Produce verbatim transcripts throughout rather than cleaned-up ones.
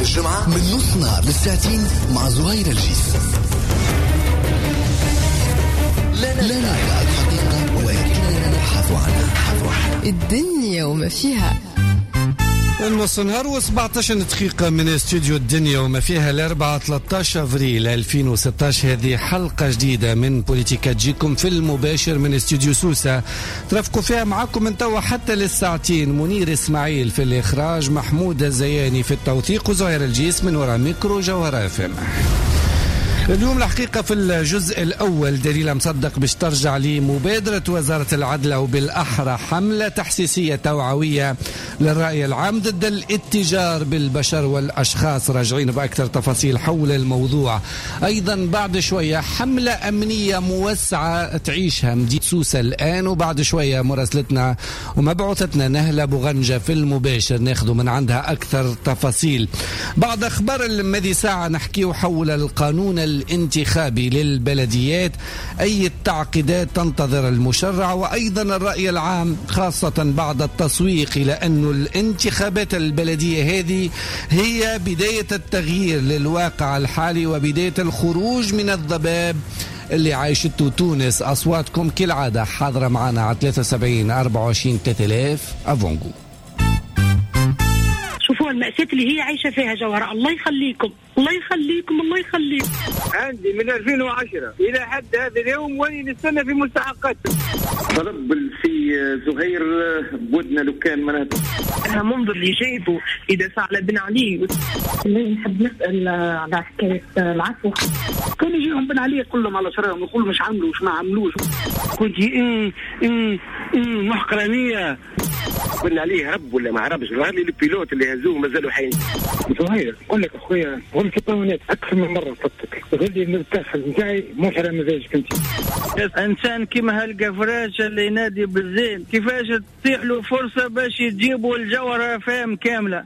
الجمعة من نص نهار للساعتين مع زهير الجيس. لا لا لا الحقيقة ولكننا نبحث عنها. الدنيا وما فيها. النص نهار وسبعطاش دقيقة من استوديو الدنيا وما فيها الأربعة ثلاثة عشر أفريل ألفين وستة عشر. هذه حلقة جديدة من بوليتيكا تجيكم في المباشر من استوديو سوسة، ترافقوا فيها معكم من توا حتى للساعتين. منير إسماعيل في الإخراج، محمود الزياني في التوثيق، وزهير الجيس من وراء ميكرو جوهرة اف ام. اليوم الحقيقة في الجزء الأول دليل مصدق باش ترجع لمبادرة وزارة العدل أو بالأحرى حملة تحسيسية توعوية للرأي العام ضد الاتجار بالبشر والأشخاص. راجعين بأكثر تفاصيل حول الموضوع. أيضا بعد شوية حملة أمنية موسعة تعيشها مدينة سوسة الآن، وبعد شوية مراسلتنا ومبعوثتنا نهلة بوغنجة في المباشر ناخذ من عندها أكثر تفاصيل. بعد أخبار المدي ساعة نحكي حول القانون الانتخابي للبلديات، أي التعقيدات تنتظر المشرع، وأيضا الرأي العام خاصة بعد التسويق إلى أن الانتخابات البلدية هذه هي بداية التغيير للواقع الحالي وبداية الخروج من الضباب اللي عايشته تونس. أصواتكم كالعادة حاضرة معنا على ثلاثة وسبعين أربعة وعشرين ثلاثة آلاف أفونجو. شوفوا المأساة اللي هي عايشة فيها جوهرة. الله يخليكم الله يخليكم الله يخليكم. عندي من ألفين وعشرة إلى حد هذا اليوم وين نستنى في مستحقات. طلب في زهير بودنا لو كان منها أنا منظر اللي جايبه إذا سعل بن علي. اللي نحب نسأل على حكاية العفو. كان يجيهم بن علي كلهم على شراهم يقولوا مش عملوا مش ما عملوش. كنت إيه إيه إيه محقرانية. بن عليه هرب ولا ما هربش؟ غير لي البيلوت اللي هزوه مازالوا حيين. زهير قول لك أخويا هم في طاونات أكثر من مرة فتك غير لي التاخذ نتاعي مو حرام مزاجك أنت. إنسان كيما هالقفراج اللي ينادي بالزين كيفاش تتيح له فرصة باش تجيبوا الجوهرة فهم كاملة.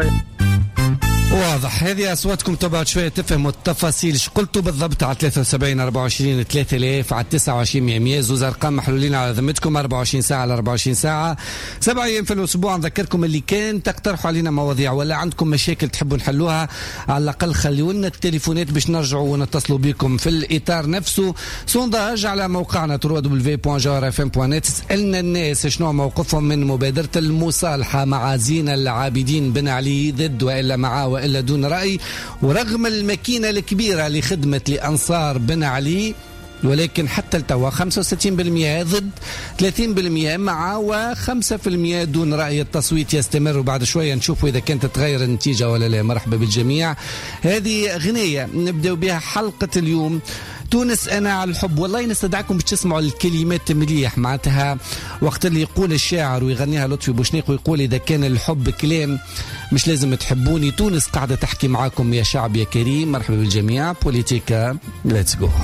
واضح. هذه أصواتكم تبعت شوية تفهموا التفاصيل. ش قلتوا بالضبط على ثلاثة وسبعين أربعة وعشرين ثلاثة آلاف على تسعة وعشرين مية زوز أرقام محلولين على ذمتكم أربعة وعشرين ساعة على أربعة وعشرين ساعة سبع أيام في الأسبوع. نذكركم اللي كان تقترحوا علينا مواضيع ولا عندكم مشاكل تحبوا نحلوها، على الأقل خليونا التليفونات باش نرجعوا ونتصلوا بكم في الإطار نفسه. سونداج على موقعنا دبليو دبليو دبليو دوت جوهرة اف ام دوت نت. سألنا الناس شنو موقفهم من مبادرة المصالحة مع زينة العابدين بن علي، ضد وإلا معاه وإلا دون رأي، ورغم الماكينة الكبيرة لخدمة لأنصار بن علي، ولكن حتى التوا خمسة وستين بالمئة ضد، ثلاثين بالمئة مع، وخمسة بالمئة دون رأي. التصويت يستمر وبعد شوية نشوفوا إذا كانت تتغير النتيجة ولا لا. مرحبا بالجميع. هذه غنية نبدأ بها حلقة اليوم. تونس أنا على الحب. والله نستدعكم باش تسمعوا الكلمات مليح معناتها وقت اللي يقول الشاعر ويغنيها لطفي بوشنيق ويقول إذا كان الحب كلام مش لازم تحبوني. تونس قاعدة تحكي معاكم يا شعب يا كريم. مرحبا بالجميع. بوليتيكا ليتس جو.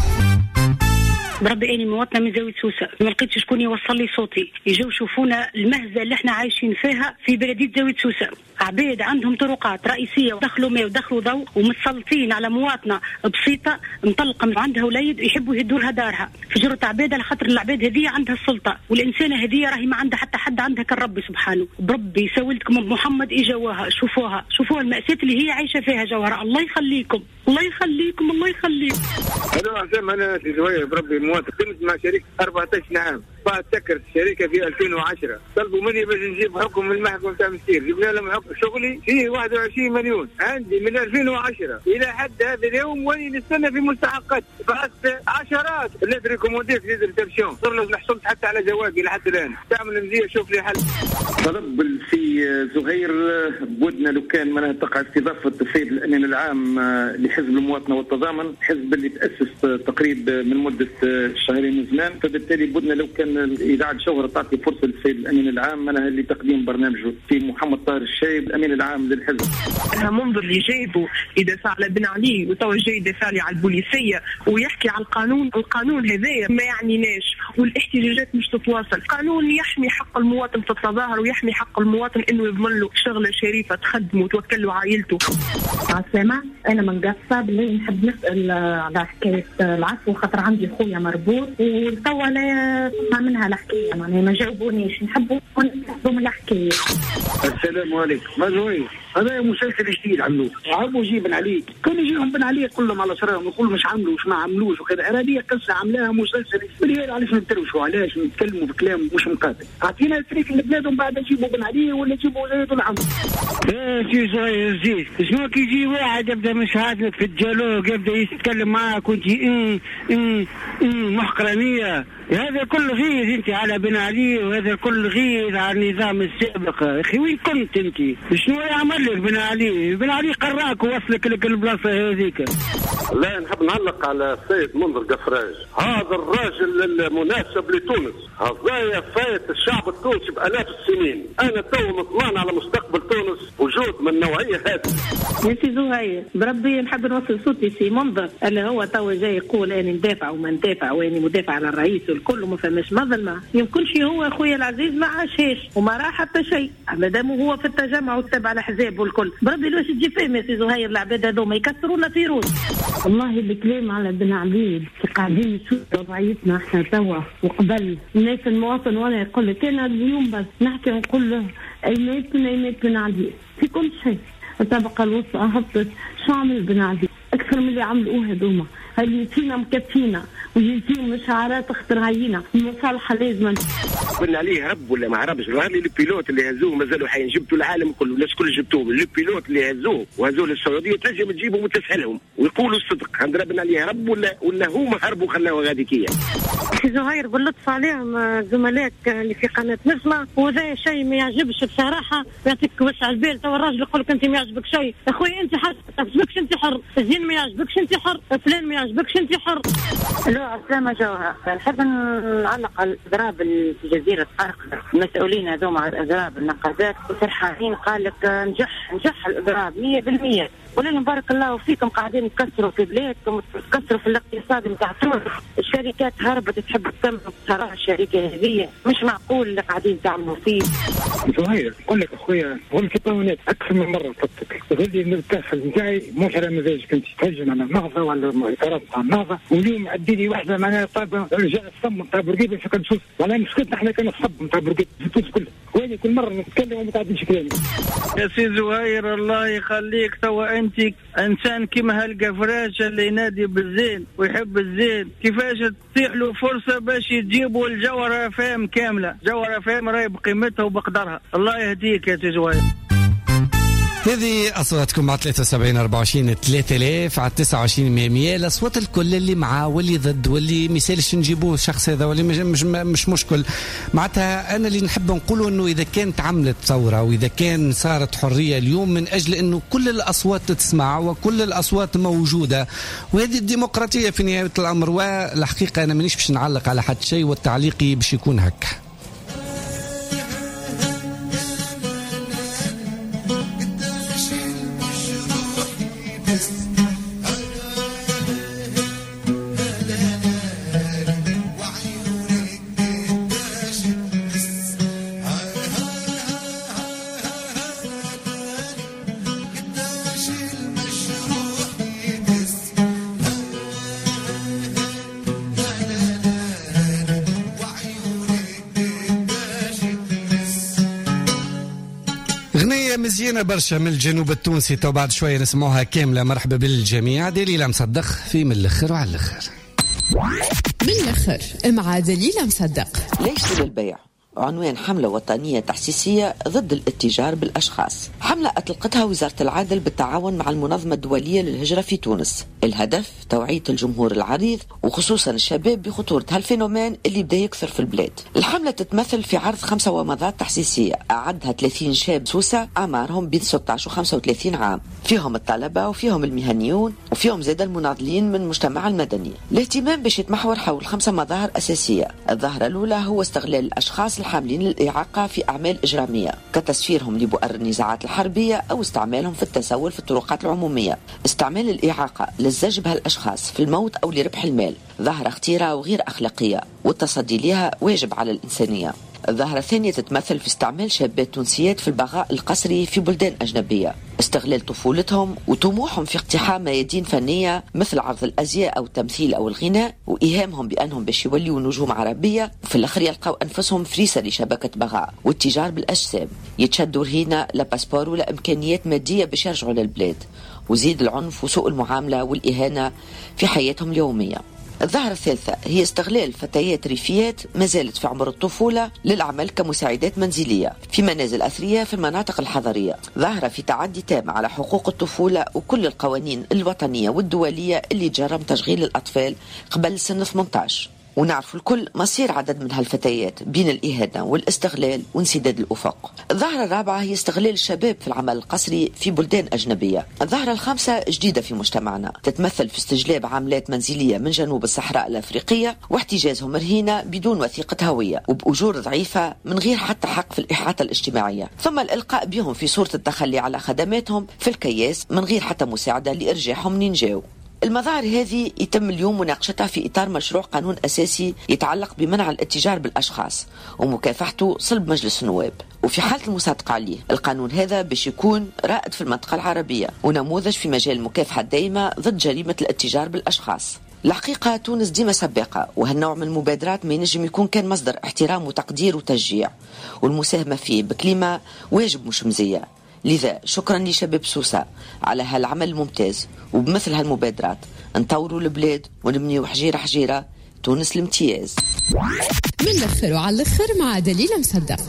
بربي اني مواطنه من زاويه سوسه، ما لقيتش شكون يوصل لي صوتي. يجوا يشوفونا المهزه اللي احنا عايشين فيها في بلديه زاويه سوسه. عباد عندهم طرقات رئيسيه ودخلوا ماء ودخلوا ضوء ومتسلطين على مواطنه بسيطه مطلقه عندها وليد يحبوا يهدوا لها دارها. فجروا عباد على خاطر العباد هذه عندها السلطه، والانسانه هذه راهي ما عندها حتى حد عندها كالرب سبحانه. بربي سولتكم محمد اجواها. شوفوها شوفوها المأساة اللي هي عايشه فيها جوهره. الله يخليكم الله يخليكم الله يخليكم. انا عزام انا في زوير بربي مواطن كنت مع شركه أربعة عشر عام. بعد سكرت الشركه في ألفين وعشرة. طلبوا مني باش نجيب حكم من المحكمه تاع مسير. جبنا لهم حكم شغلي فيه واحد وعشرين مليون. عندي من ألفين وعشرة الى حد هذا اليوم وين نستنى في مستحقات. بعثت عشرات ليتر ريكوموندي في ليتر تابشون. صرنا حصلت حتى على جوابي لحد الان. تعمل مزيه شوف لي حل. طلب في زهير بودنا لو كان منها تقع استضافه السيد الامين العام لحزب المواطنه والتضامن، حزب اللي تاسس تقريبا من مده شهرين من زمان. فبالتالي بودنا لو كان اذاعه جوهره تعطي فرصه للسيد الامين العام منها لتقديم برنامجه في محمد طاهر الشايب الامين العام للحزب. انا منظر اللي جايبه اذا سعل بن علي وتوا جاي يدافع لي على البوليسيه ويحكي على القانون. القانون هذايا ما يعنيناش والاحتجاجات مش تتواصل. قانون يحمي حق المواطن في التظاهر ويحمي حق المواطن انه يضمن له شغله شريفه تخدمه وتوكل له عائلته. عسلامة. انا من قصه باللي نحب نسال على حكايه العفو خاطر عندي خويا مربوط وتوا لا تسمع منها الحكايه معناها ما جاوبونيش. نحبوا نسمعوا من الحكايه. السلام عليكم. مزوي هذا مسلسل جديد عملوه عملوا جي بن علي كل يجيهم بن علي يقول لهم على سرهم يقول مش عملوا وش ما عملوش وكذا. هذه قصه عملاها مسلسل بالليل. علاش نتروشوا علاش نتكلموا بكلام مش مقابل؟ اعطينا الفريق اللي بلادهم بعد نجيبوا بن علي ولا نجيبوا زيد العمر. يا سي صغير زيد شنو كي يجي واحد يبدا مش هاتلك في الجالوج يبدا يتكلم معك وانت ان ان ان محقرانيه. هذا كل غيظ انت على بن علي وهذا كل غيظ على النظام السابق. يا اخي وين كنت انت؟ شنو يعمل لك بن علي؟ بن علي قراك ووصلك لك البلاصه هذيك. لا نحب نعلق على السيد منذر قفراج. هذا الراجل المناسب لتونس. هذا فايت الشعب التونسي بالاف السنين. انا تو مطمئن على مستقبل تونس وجود من النوعيه هذه. يا سي زهير بربي نحب نوصل صوتي سي منذر اللي هو تو جاي يقول اني ندافع وما ندافع واني مدافع على الرئيس والكل ما فهمش مظلمه. يمكنش هو اخويا العزيز ما عاشهاش وما راح حتى شيء مادام هو في التجمع وتبع الاحزاب والكل. بربي ليش تجي فاهم يا سي زهير العباد هذوما يكسرونا في روس. والله الكلام على بن علي قاعدين نشوفوا وضعيتنا احنا توا وقبل الناس المواطن وانا يقول لك انا اليوم بس نحكي نقول له ايمات من ايمات بن علي في كل شيء. الطبقه الوسطى هبطت شو عمل بن علي اكثر من اللي عملوه هذوما. اللي فينا مكفينا ويجيهم مشاعرات اختر هينا المصالحه لازم. بن عليه هرب ولا ما هربش؟ غير لي البيلوت اللي هزوه مازالوا حيين جبتوا العالم كله الناس كل جبتوهم. البيلوت اللي هزوه وهزوه للسعوديه تنجم تجيبهم وتسالهم ويقولوا الصدق. عندنا بن عليه هرب ولا ولا هما هربوا خلاوه غاديكيه. زهير باللطف عليهم زملائك اللي في قناه نسمه وهذا شيء ما يعجبش بصراحه. يعطيك وسع البال. تو الراجل يقول لك انت ما يعجبك شيء. اخوي انت حر ما يعجبكش انت حر. الزين ما يعجبكش انت حر. فلان ما يعجبكش انت حر. لا اسامه جوهر نحب نعلق على الاضراب في جزيره قرقره. المسؤولين هذوما على الاضراب النقابات وفرحانين قال لك نجح نجح الاضراب مية بالمية. ولله بارك الله فيكم قاعدين تكسروا في بلادكم تكسروا في الاقتصاد نتاع تونس. الشركات هربت تحب تكمل بصراحه الشركه هذه مش معقول اللي قاعدين تعملوا فيه. زهير نقول لك اخويا هم في طاونات اكثر من مره قلتلك تقول لي الداخل نتاعي مش على مزاجك انت تهجم على النهضه ولا الاعتراض تاع النهضه واليوم عدي لي واحده معناها طابه رجع الصم نتاع بورقيبه فكر نشوف ولا مسكتنا احنا كنا الصب نتاع بورقيبه في تونس كلها. وين كل مره نتكلم وما تعديش كلامي. يا سي زهير الله يخليك توا انت انسان كيما هالقفراج اللي ينادي بالزين ويحب الزين كيفاش تتيح له فرصه باش يجيبوا الجوهره فام كامله. جوهره فام راهي بقيمتها وبقدرها. الله يهديك يا سي زهير. هذه أصواتكم على ثلاثة وسبعين أربعة وعشرين ثلاثة آلاف على تسعة وعشرين مية. الأصوات الكل اللي معاه واللي ضد واللي مثالش نجيبوه الشخص هذا واللي مش, مش, مش مشكل. معناتها أنا اللي نحب نقوله أنه إذا كانت عملت ثورة وإذا كان صارت حرية اليوم من أجل أنه كل الأصوات تسمع وكل الأصوات موجودة وهذه الديمقراطية في نهاية الأمر. والحقيقة أنا منيش باش نعلق على حد شيء والتعليقي باش يكون هكا. أغنية مزيانة برشا من الجنوب التونسي تو بعد شوية نسموها كاملة. مرحبا بالجميع. دليل مصدق في من الأخر وعلى الأخر. من الأخر مع دليل مصدق. ليس للبيع عنوان حملة وطنية تحسيسية ضد الاتجار بالأشخاص. حملة أطلقتها وزارة العدل بالتعاون مع المنظمة الدولية للهجرة في تونس. الهدف توعية الجمهور العريض وخصوصا الشباب بخطورة هالفينومين اللي بدأ يكثر في البلاد. الحملة تتمثل في عرض خمسة ومضات تحسيسية أعدها ثلاثين شاب سوسة أعمارهم بين ستة عشر و خمسة وثلاثين عام، فيهم الطلبة وفيهم المهنيون وفيهم زاد المناضلين من المجتمع المدني. الاهتمام باش يتمحور حول خمسة مظاهر أساسية. الظاهرة الأولى هو استغلال الأشخاص الحاملين للإعاقة في أعمال إجرامية كتسفيرهم لبؤر النزاعات الحربية أو استعمالهم في التسول في الطرقات العمومية. استعمال الإعاقة للزج بهالأشخاص في الموت أو لربح المال ظاهرة خطيرة وغير أخلاقية والتصدي لها واجب على الإنسانية. الظاهرة الثانية تتمثل في استعمال شابات تونسيات في البغاء القسري في بلدان أجنبية، استغلال طفولتهم وطموحهم في اقتحام ميادين فنية مثل عرض الأزياء أو التمثيل أو الغناء، وإيهامهم بأنهم باش يوليوا نجوم عربية، وفي الآخر يلقاو أنفسهم فريسة لشبكة بغاء والتجار بالأجسام، يتشدوا رهينة لا باسبور ولا إمكانيات مادية باش يرجعوا للبلاد، وزيد العنف وسوء المعاملة والإهانة في حياتهم اليومية. الظاهرة الثالثة هي استغلال فتيات ريفيات ما زالت في عمر الطفولة للعمل كمساعدات منزلية في منازل أثرية في المناطق الحضرية، ظاهرة في تعدي تام على حقوق الطفولة وكل القوانين الوطنية والدولية اللي جرم تشغيل الأطفال قبل سن ثمانية عشر. ونعرف الكل مصير عدد من هالفتيات بين الإهانة والاستغلال وانسداد الأفق. الظاهرة الرابعة هي استغلال الشباب في العمل القسري في بلدان أجنبية. الظاهرة الخامسة جديدة في مجتمعنا، تتمثل في استجلاب عاملات منزلية من جنوب الصحراء الأفريقية واحتجازهم رهينة بدون وثيقة هوية وبأجور ضعيفة من غير حتى حق في الإحاطة الاجتماعية، ثم الإلقاء بهم في صورة التخلي على خدماتهم في الكياس من غير حتى مساعدة لإرجاعهم منين جاو. المظاهر هذه يتم اليوم مناقشتها في إطار مشروع قانون أساسي يتعلق بمنع الاتجار بالأشخاص ومكافحته صلب مجلس النواب، وفي حالة المصادقة عليه القانون هذا باش يكون رائد في المنطقة العربية ونموذج في مجال المكافحة الدائمة ضد جريمة الاتجار بالأشخاص. الحقيقة تونس ديما سباقة، وهالنوع من المبادرات ما ينجم يكون كان مصدر احترام وتقدير وتشجيع، والمساهمة فيه بكلمة واجب مش مزية. لذا شكرا لشباب سوسة على هالعمل الممتاز، وبمثل هالمبادرات نطوروا البلاد ونبنيوا حجيرة حجيرة تونس الامتياز. من الأخر وعلى الأخر مع دليل مصدق.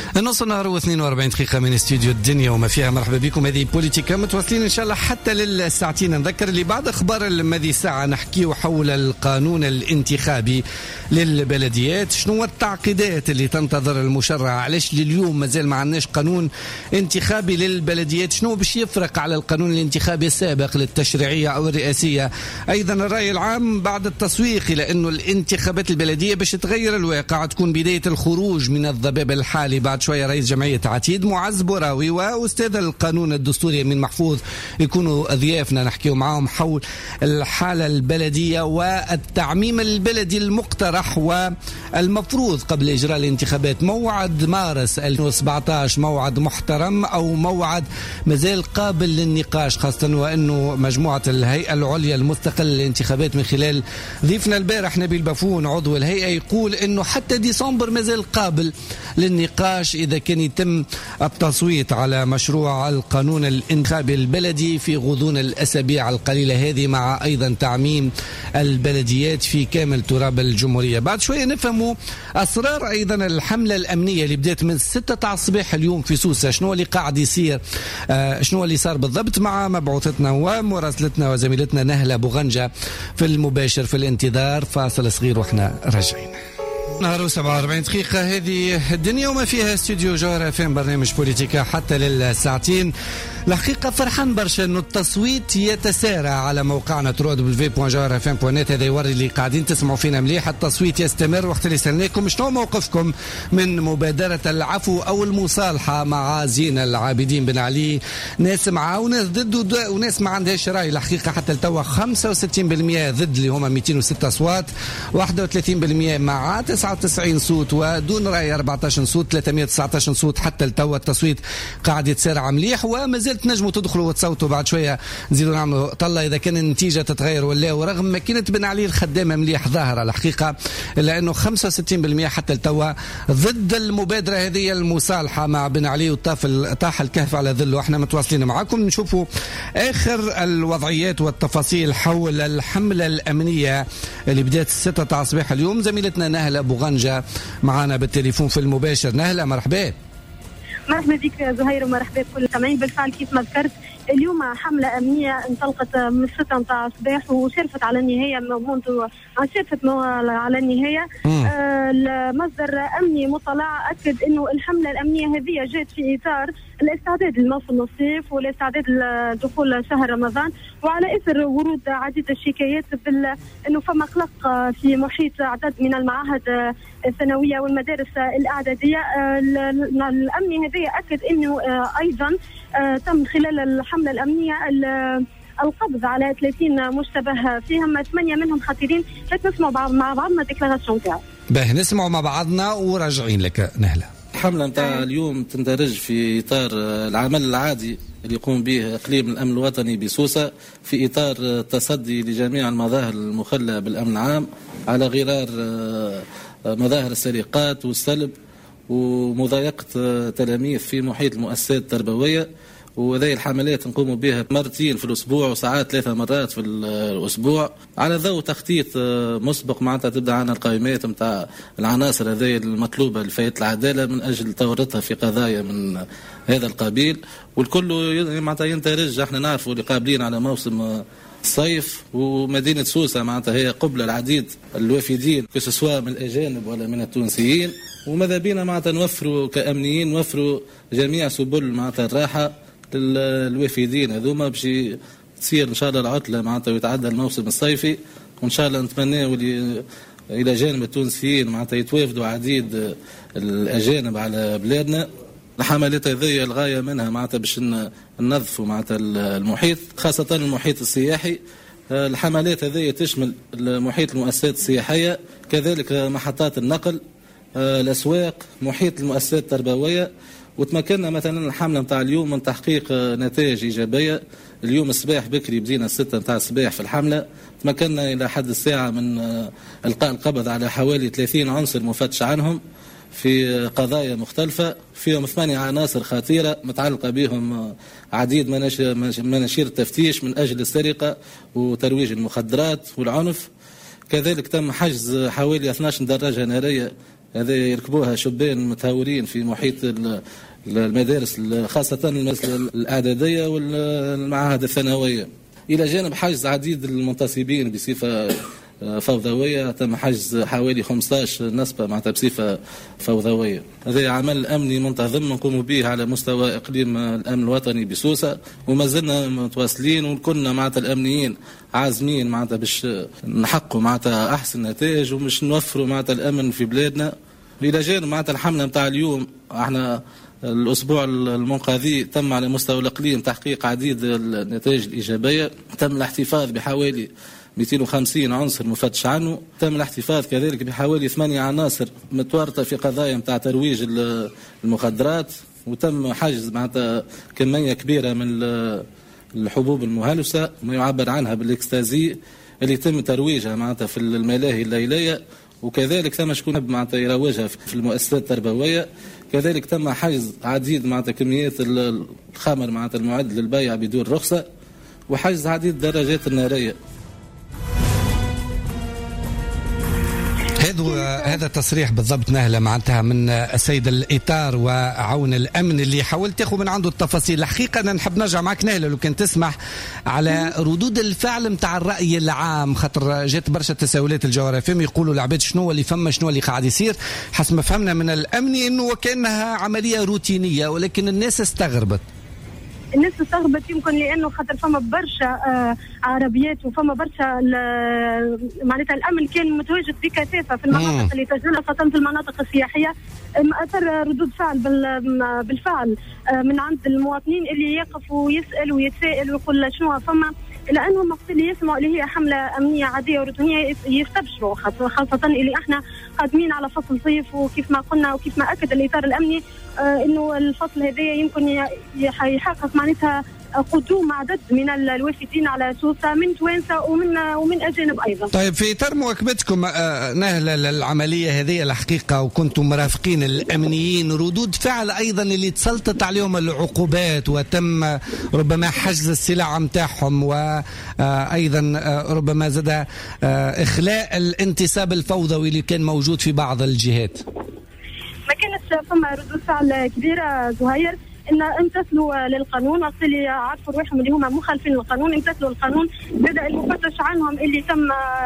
النص النهار واثنين وأربعين دقيقة من استوديو الدنيا وما فيها. مرحبا بكم. هذه بوليتيكا متواصلين إن شاء الله حتى للساعتين. نذكر اللي بعد أخبار الماضي ساعة نحكيه حول القانون الانتخابي للبلديات. شنو التعقيدات اللي تنتظر المشرع؟ علاش لليوم مازال ما عندناش قانون انتخابي للبلديات؟ شنو باش يفرق على القانون الانتخابي السابق للتشريعية أو الرئاسية؟ أيضا الرأي العام بعد التسويق إلى أنه الانتخابات البلدية باش تغير الواقع، تكون بداية الخروج من الضباب الحالي. بعد شوية رئيس جمعية عتيد معز بوراوي وأستاذ القانون الدستوري من محفوظ يكونوا ضيافنا نحكيو معهم حول الحالة البلدية والتعميم البلدي المقترح والمفروض قبل إجراء الانتخابات. موعد مارس ألفين وسبعة عشر موعد محترم أو موعد مازال قابل للنقاش، خاصة وأنه مجموعة الهيئة العليا المستقلة للانتخابات من خلال ضيفنا البارح نبيل بافون عضو الهيئة يقول أنه حتى ديسمبر مازال قابل للنقاش إذا كان يتم التصويت على مشروع القانون الانتخابي البلدي في غضون الأسابيع القليلة هذه، مع أيضا تعميم البلديات في كامل تراب الجمهورية. بعد شوية نفهموا أسرار أيضا الحملة الأمنية اللي بدأت من ستة على الصباح اليوم في سوسة. شنو اللي قاعد يصير؟ آه شنو اللي صار بالضبط؟ مع مبعوثتنا ومراسلتنا وزميلتنا نهلة بوغنجة في المباشر في الانتظار. فاصل صغير وإحنا راجعين. نهار سبعة وأربعين دقيقة هذه الدنيا وما فيها. استوديو جوهر فين برنامج بوليتيكا حتى للساعتين. الحقيقة فرحان برشا انه التصويت يتسارع على موقعنا ترو دبليو بوان جوهر اف ام بوان نت. هذا يوري اللي قاعدين تسمعوا فينا مليح. التصويت يستمر. وقت اللي سألناكم شنو موقفكم من مبادرة العفو او المصالحة مع زين العابدين بن علي، ناس معاه وناس ضد وناس ما عندهاش رأي. الحقيقة حتى التوا خمسة وستين بالمئة ضد اللي هما مئتين وستة أصوات، واحد وثلاثين بالمئة مع تسعة وتسعين صوت، ودون رأي أربعة عشر صوت، ثلاثمئة وتسعة عشر صوت. حتى التوا التصويت قاعد يتسارع مليح وما زلت نجموا تدخلوا وتصوتوا. بعد شويه نزيدوا نعملوا طلة اذا كان النتيجه تتغير ولا، ورغم ماكينه بن علي الخدامه مليح ظاهره الحقيقه، الا انه خمسة وستين بالمئة حتى التوا ضد المبادره هذه المصالحه مع بن علي وطاف طاح الكهف على ذله. احنا متواصلين معكم نشوفوا اخر الوضعيات والتفاصيل حول الحمله الامنيه اللي بدات ستة على الصباح اليوم. زميلتنا نهلة بوغنجة معنا بالتليفون في المباشر. نهلة مرحبا. مرحبا بك يا زهير ومرحبا بكل المستمعين. بالفعل كيف ما ذكرت اليوم حملة أمنية انطلقت من ستة متاع الصباح وشرفت على النهاية منذ شرفت على النهاية. آه المصدر أمني مطلع أكد أنه الحملة الأمنية هذه جاءت في إطار الاستعداد لموسم الصيف والاستعداد لدخول شهر رمضان، وعلى إثر ورود عديد الشكايات بال أنه فما قلق في محيط عدد من المعاهد الثانوية والمدارس الإعدادية. الأمني هذه أكد أنه أيضا تم خلال الحملة الأمنية القبض على ثلاثين مشتبه فيهم ثمانية منهم خطيرين. نسمع مع بعضنا ديكلاراسيون تاعو. باهي نسمعوا مع بعضنا وراجعين لك نهلة. الحملة نتاع اليوم تندرج في إطار العمل العادي اللي يقوم به إقليم الأمن الوطني بسوسة في إطار التصدي لجميع المظاهر المخلة بالأمن العام على غرار مظاهر السرقات والسلب ومضايقة تلاميذ في محيط المؤسسات التربوية. وهذه الحملات نقوم بها مرتين في الأسبوع وساعات ثلاثة مرات في الأسبوع على ضوء تخطيط مسبق. معناتها تبدأ عنا القائمات متاع العناصر هذه المطلوبة لفائدة العدالة من أجل تورطها في قضايا من هذا القبيل، والكل معناتها ينترج. احنا نعرفوا اللي قابلين على موسم الصيف، ومدينة سوسة معناتها هي قبل العديد الوافدين كسواء من الأجانب ولا من التونسيين، وماذا بينا معناتها نوفروا كأمنيين نوفروا جميع سبل معناتها الراحة للوافدين هذوما باش تصير إن شاء الله العطلة معناتها ويتعدى الموسم الصيفي. وإن شاء الله نتمنى إلى جانب التونسيين معناتها يتوافدوا عديد الأجانب على بلادنا. الحملات هذه الغاية منها معناتها باش ننظفوا معناتها المحيط، خاصة المحيط السياحي. الحملات هذه تشمل محيط المؤسسات السياحية، كذلك محطات النقل، الأسواق، محيط المؤسسات التربوية. وتمكننا مثلا الحملة متاع اليوم من تحقيق نتائج إيجابية. اليوم الصباح بكري بدينا الستة متاع الصباح في الحملة، تمكننا إلى حد الساعة من إلقاء القبض على حوالي ثلاثين عنصر مفتش عنهم في قضايا مختلفة، فيهم ثمانية عناصر خطيرة متعلقة بهم عديد مناشير التفتيش من أجل السرقة وترويج المخدرات والعنف. كذلك تم حجز حوالي اثنعش دراجة نارية هذا يركبوها شبان متهورين في محيط المدارس خاصة المدارس الإعدادية والمعاهد الثانوية، إلى جانب حجز عديد المنتصبين بصفة فوضوية. تم حجز حوالي خمسة عشر نسبة معناتها بصفة فوضوية. هذا عمل أمني منتظم نقوم به على مستوى إقليم الأمن الوطني بسوسة، وما زلنا متواصلين وكنا معناتها الأمنيين عازمين معناتها باش نحققوا معناتها أحسن نتائج ومش نوفروا معناتها الأمن في بلادنا. إلى جانب معناتها الحملة متاع اليوم، احنا الأسبوع المنقذي تم على مستوى الإقليم تحقيق عديد النتائج الإيجابية. تم الاحتفاظ بحوالي مئتين وخمسين عنصر مفتش عنه. تم الاحتفاظ كذلك بحوالي ثمانية عناصر متورطة في قضايا متاع ترويج المخدرات، وتم حجز معناتها كمية كبيرة من الحبوب المهلوسة ما يعبر عنها بالاكستازي اللي تم ترويجها معناتها في الملاهي الليلية، وكذلك تم شكون معناتها يروجها في المؤسسات التربوية. كذلك تم حجز عديد معناتها كميات الخمر معناتها المعد للبيع بدون رخصة، وحجز عديد الدراجات النارية. هذا تصريح بالضبط نهلة معناتها من السيد الإطار وعون الأمن اللي حاولت تاخذ من عنده التفاصيل. الحقيقة أنا نحب نرجع معك نهلة لو كان تسمح على ردود الفعل متاع الرأي العام، خاطر جات برشا تساؤلات الجوهرة فهم يقولوا العباد شنو اللي فما شنو اللي قاعد يصير. حسب ما فهمنا من الأمني إنه وكأنها عملية روتينية، ولكن الناس استغربت. الناس استغربت يمكن لانه خاطر فما برشا آه عربيات وفما برشا معناتها الامن كان متواجد بكثافه في المناطق اللي تجولها، خاصه في المناطق السياحيه. اثر ردود فعل بالفعل آه من عند المواطنين اللي يقفوا ويسال ويتساءل ويقول شنو فما، الا انهم وقت اللي يسمعوا اللي هي حمله امنيه عاديه وروتينيه يستبشروا، خاصه اللي احنا قادمين على فصل صيف، وكيف ما قلنا وكيف ما اكد الاطار الامني آه انه الفصل هذا يمكن يحقق معناتها قدوم عدد من الوافدين على سوسة من توانسة ومن ومن أجانب أيضا. طيب في إطار مواكبتكم نهلة للعملية هذه الحقيقة وكنتم مرافقين الأمنيين، ردود فعل أيضا اللي تسلطت عليهم العقوبات وتم ربما حجز السلع متاعهم، وأيضا ربما زاد إخلاء الانتساب الفوضوي اللي كان موجود في بعض الجهات. ما كانت فما ردود فعل كبيرة زهير، ان امتثلوا للقانون، وقت اللي عرفوا روحهم اللي هما مخالفين للقانون امتثلوا للقانون. بدا المفتش عنهم اللي تم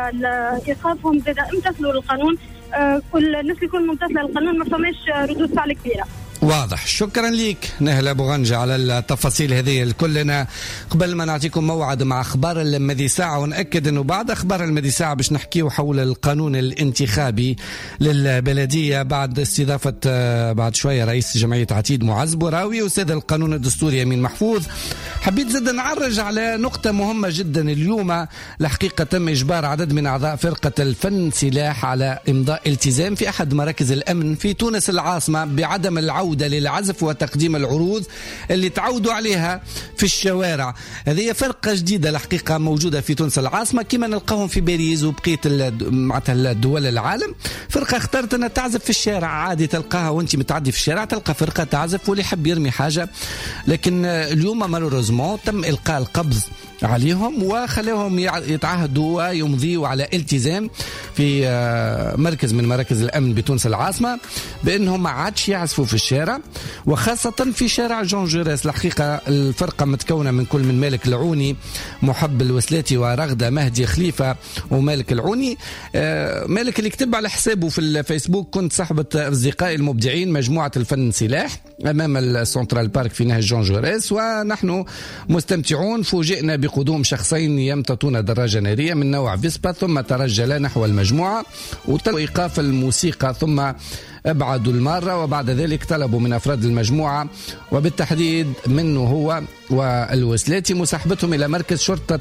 ايقافهم بدا امتثلوا للقانون. آه كل الناس اللي يكون ممتثله للقانون ما فماش ردود فعل كبيره. واضح. شكرا ليك نهلة بوغنجة على التفاصيل هذه الكلنا. قبل ما نعطيكم موعد مع أخبار المدي ساعة، ونأكد أنه بعد أخبار المدي ساعة باش نحكيه حول القانون الانتخابي للبلدية بعد استضافة بعد شوية رئيس جمعية عتيد معز بوراوي وأستاذ القانون الدستوري يمين محفوظ. حبيت زاد نعرج على نقطة مهمة جدا. اليوم الحقيقة تم إجبار عدد من أعضاء فرقة الفن سلاح على إمضاء التزام في أحد مراكز الأمن في تونس العاصمة بعدم العودة للعزف وتقديم العروض اللي تعودوا عليها في الشوارع. هذه فرقة جديدة الحقيقة موجودة في تونس العاصمة كما نلقاهم في باريس وبقية معناتها دول العالم. فرقة اختارت أنها تعزف في الشارع عادي، تلقاها وانت متعدي في الشارع تلقى فرقة تعزف واللي يحب يرمي حاجة. لكن اليوم مالوريزمون تم إلقاء القبض عليهم وخلاهم يتعهدوا ويمضيوا على التزام في مركز من مراكز الأمن بتونس العاصمة بأنهم ما عادش يعزفوا في الشارع، وخاصة في شارع جون جيريس. الحقيقة الفرقة متكونة من كل من مالك العوني، محب الوسلاتي، ورغدة مهدي خليفة ومالك العوني. مالك اللي كتب على حسابه في الفيسبوك: كنت صاحبة أصدقائي المبدعين مجموعة الفن سلاح أمام السنترال بارك في نهج جون جيريس، ونحن مستمتعون. فوجئنا بقدوم شخصين يمتطون دراجة نارية من نوع فيسبا، ثم ترجلا نحو المجموعة وتم إيقاف الموسيقى، ثم أبعدوا المارة، وبعد ذلك طلبوا من أفراد المجموعة وبالتحديد منه هو والوسلاتي مساحبتهم إلى مركز شرطة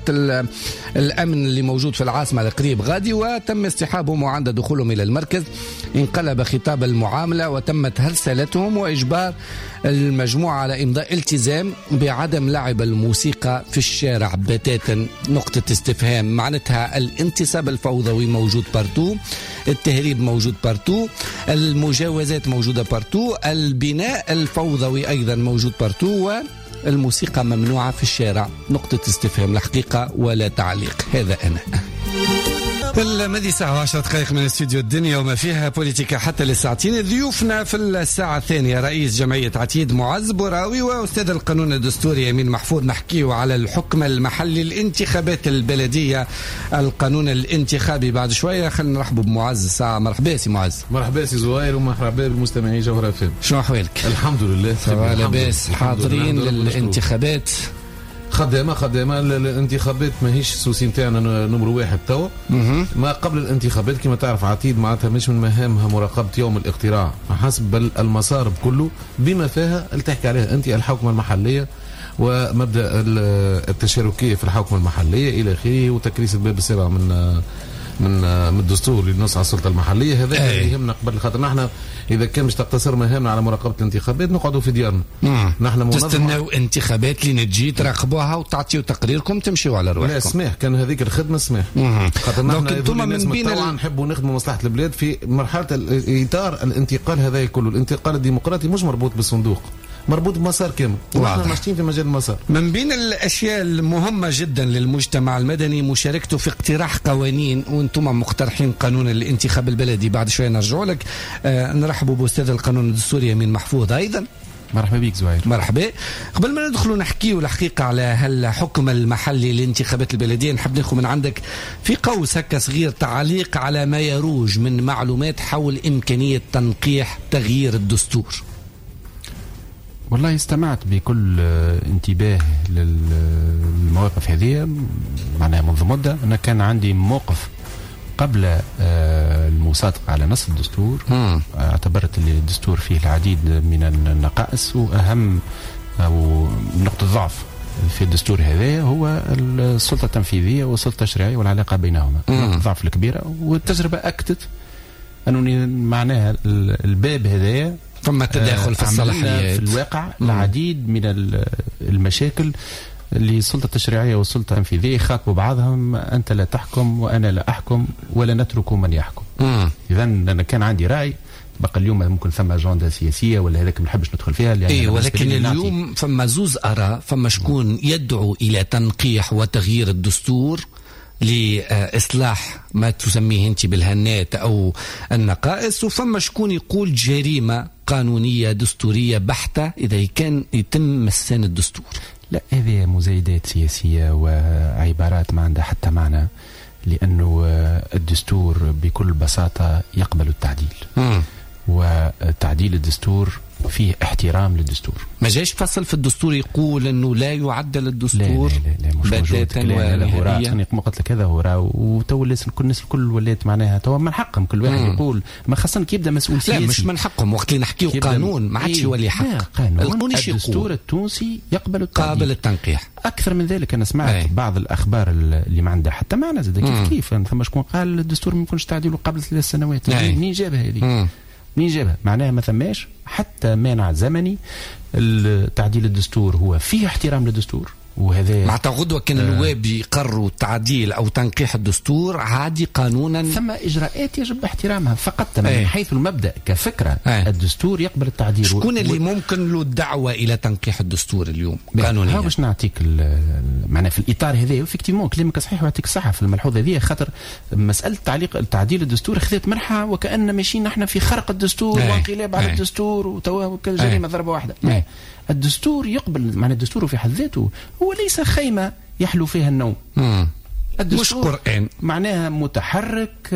الأمن اللي موجود في العاصمة القريب غادي، وتم استحابهم، وعند دخولهم إلى المركز انقلب خطاب المعاملة وتمت هرسلتهم وإجبار المجموعة على إمضاء التزام بعدم لعب الموسيقى في الشارع بتاتا. نقطة استفهام. معناتها الانتساب الفوضوي موجود بارتو، التهريب موجود بارتو، المجاوزات موجودة بارتو، البناء الفوضوي أيضا موجود بارتو، والموسيقى ممنوعة في الشارع. نقطة استفهام الحقيقة ولا تعليق. هذا أنا. المدي ساعة وعشرة دقائق من استوديو الدنيا وما فيها بوليتيكا حتى للساعتين. ضيوفنا في الساعة الثانية رئيس جمعية عتيد معز بوراوي وأستاذ القانون الدستوري أمين محفوظ. نحكيه على الحكم المحلي، الانتخابات البلدية، القانون الانتخابي بعد شوية. خلينا نرحبوا بمعز الساعة. مرحبا سي معز. مرحبا سي زهير ومرحبا بالمستمعين جوهرة فهم. شنو أحوالك؟ الحمد لله لاباس. حاضرين للانتخابات؟ خدامة خدامة الانتخابات ماهيش السوسي نتاعنا نمرو واحد توا. ما قبل الانتخابات كما تعرف عتيد معناتها مش من مهامها مراقبة يوم الاقتراع حسب المسار بكله بما فيها اللي تحكي عليها انت الحوكمة المحلية ومبدأ التشاركية في الحوكمة المحلية إلى آخره وتكريس الباب السابع من من من الدستور اللي ينص على السلطه المحليه. هذا اللي يهمنا قبل خاطر نحن اذا كان مش تقتصر مهامنا على مراقبه الانتخابات نقعدوا في ديارنا. نحن تستناو انتخابات اللي تجي تراقبوها وتعطيوا تقريركم تمشيوا على رواحكم. لا سماح كان هذيك الخدمه سماح خاطر نحن انتم من بين ال... نحبوا نخدموا مصلحه البلاد في مرحله اطار الانتقال. هذا كله الانتقال الديمقراطي مش مربوط بالصندوق، مربوط بمسار كامل ونحن ماشيين في مجال المسار. من بين الاشياء المهمه جدا للمجتمع المدني مشاركته في اقتراح قوانين، وانتم مقترحين قانون الانتخاب البلدي. بعد شويه نرجع لك. آه نرحبوا باستاذ القانون الدستوري امين محفوظ ايضا. مرحبا بك زهير. مرحبا. قبل ما ندخلوا نحكيوا الحقيقه على هالحكم المحلي للانتخابات البلديه، نحب ناخذ من عندك في قوس هكا صغير تعليق على ما يروج من معلومات حول امكانيه تنقيح تغيير الدستور. والله استمعت بكل انتباه للمواقف هذه معناها منذ مدة. أنا كان عندي موقف قبل المصادقة على نص الدستور. م. اعتبرت أن الدستور فيه العديد من النقائص، وأهم أو نقطة ضعف في الدستور هذا هو السلطة التنفيذية والسلطة التشريعية والعلاقة بينهما. نقطة ضعف الكبيرة، والتجربة أكدت أنه معناها الباب هذا ثم تداخل في الصلاحيات. في الواقع العديد من المشاكل اللي السلطة التشريعية والسلطة التنفيذية يخاطبوا بعضهم. أنت لا تحكم وأنا لا أحكم ولا نترك من يحكم. إذا أنا كان عندي رأي بقى اليوم ممكن ثم أجندة سياسية ولا هذاك ما نحبش ندخل فيها. إيه ولكن اليوم فما زوز أرى، فما شكون يدعو إلى تنقيح وتغيير الدستور لإصلاح ما تسميه أنت بالهنات أو النقائص، وفما شكون يقول جريمة قانونية دستورية بحتة إذا كان يتم مسان الدستور. لا، هذه مزايدات سياسية وعبارات ما عندها حتى معنى، لأنه الدستور بكل بساطة يقبل التعديل. م. وتعديل الدستور فيه احترام للدستور. ما جاش فصل في الدستور يقول انه لا يعدل الدستور؟ لا لا لا, لا مش موجود. لا ما قلت لك هذا هو راه، وتو الناس كل الناس الكل ولات معناها تو من حقهم كل واحد مم. يقول ما خاصة كي يبدا مسؤول سياسي. لا مش من حقهم، وقت اللي نحكيو قانون ما عادش إيه يولي حق. قانون الدستور التونسي يقبل التعديل. قابل التنقيح. اكثر من ذلك انا سمعت أي. بعض الاخبار اللي ما عندها حتى معنى زاد كيف كيف ثم شكون قال الدستور ما يكونش تعديله قبل ثلاث سنوات. منين جابها هذه؟ منين جابها؟ معناها ما ثماش حتى مانع زمني. التعديل الدستور هو فيه احترام للدستور، وهذا معناتها غدوه كان النواب يقرروا تعديل او تنقيح الدستور عادي قانونا. ثم اجراءات يجب احترامها فقط من أي. حيث المبدا كفكره أي. الدستور يقبل التعديل. شكون اللي و... ممكن له الدعوه الى تنقيح الدستور اليوم قانونيا؟ باش نعطيك معناها في الاطار هذا افكتيفمون كلامك صحيح ويعطيك الصحه في الملحوظه هذه، خاطر مساله تعليق التعديل الدستور خذت منحه وكأن ماشيين نحن في خرق الدستور أي. وانقلاب على أي. الدستور وتوا جريمه ضربه واحده. لا. الدستور يقبل معنى الدستور في حد ذاته هو ليس خيمة يحلو فيها النوم. مش قرآن معناها متحرك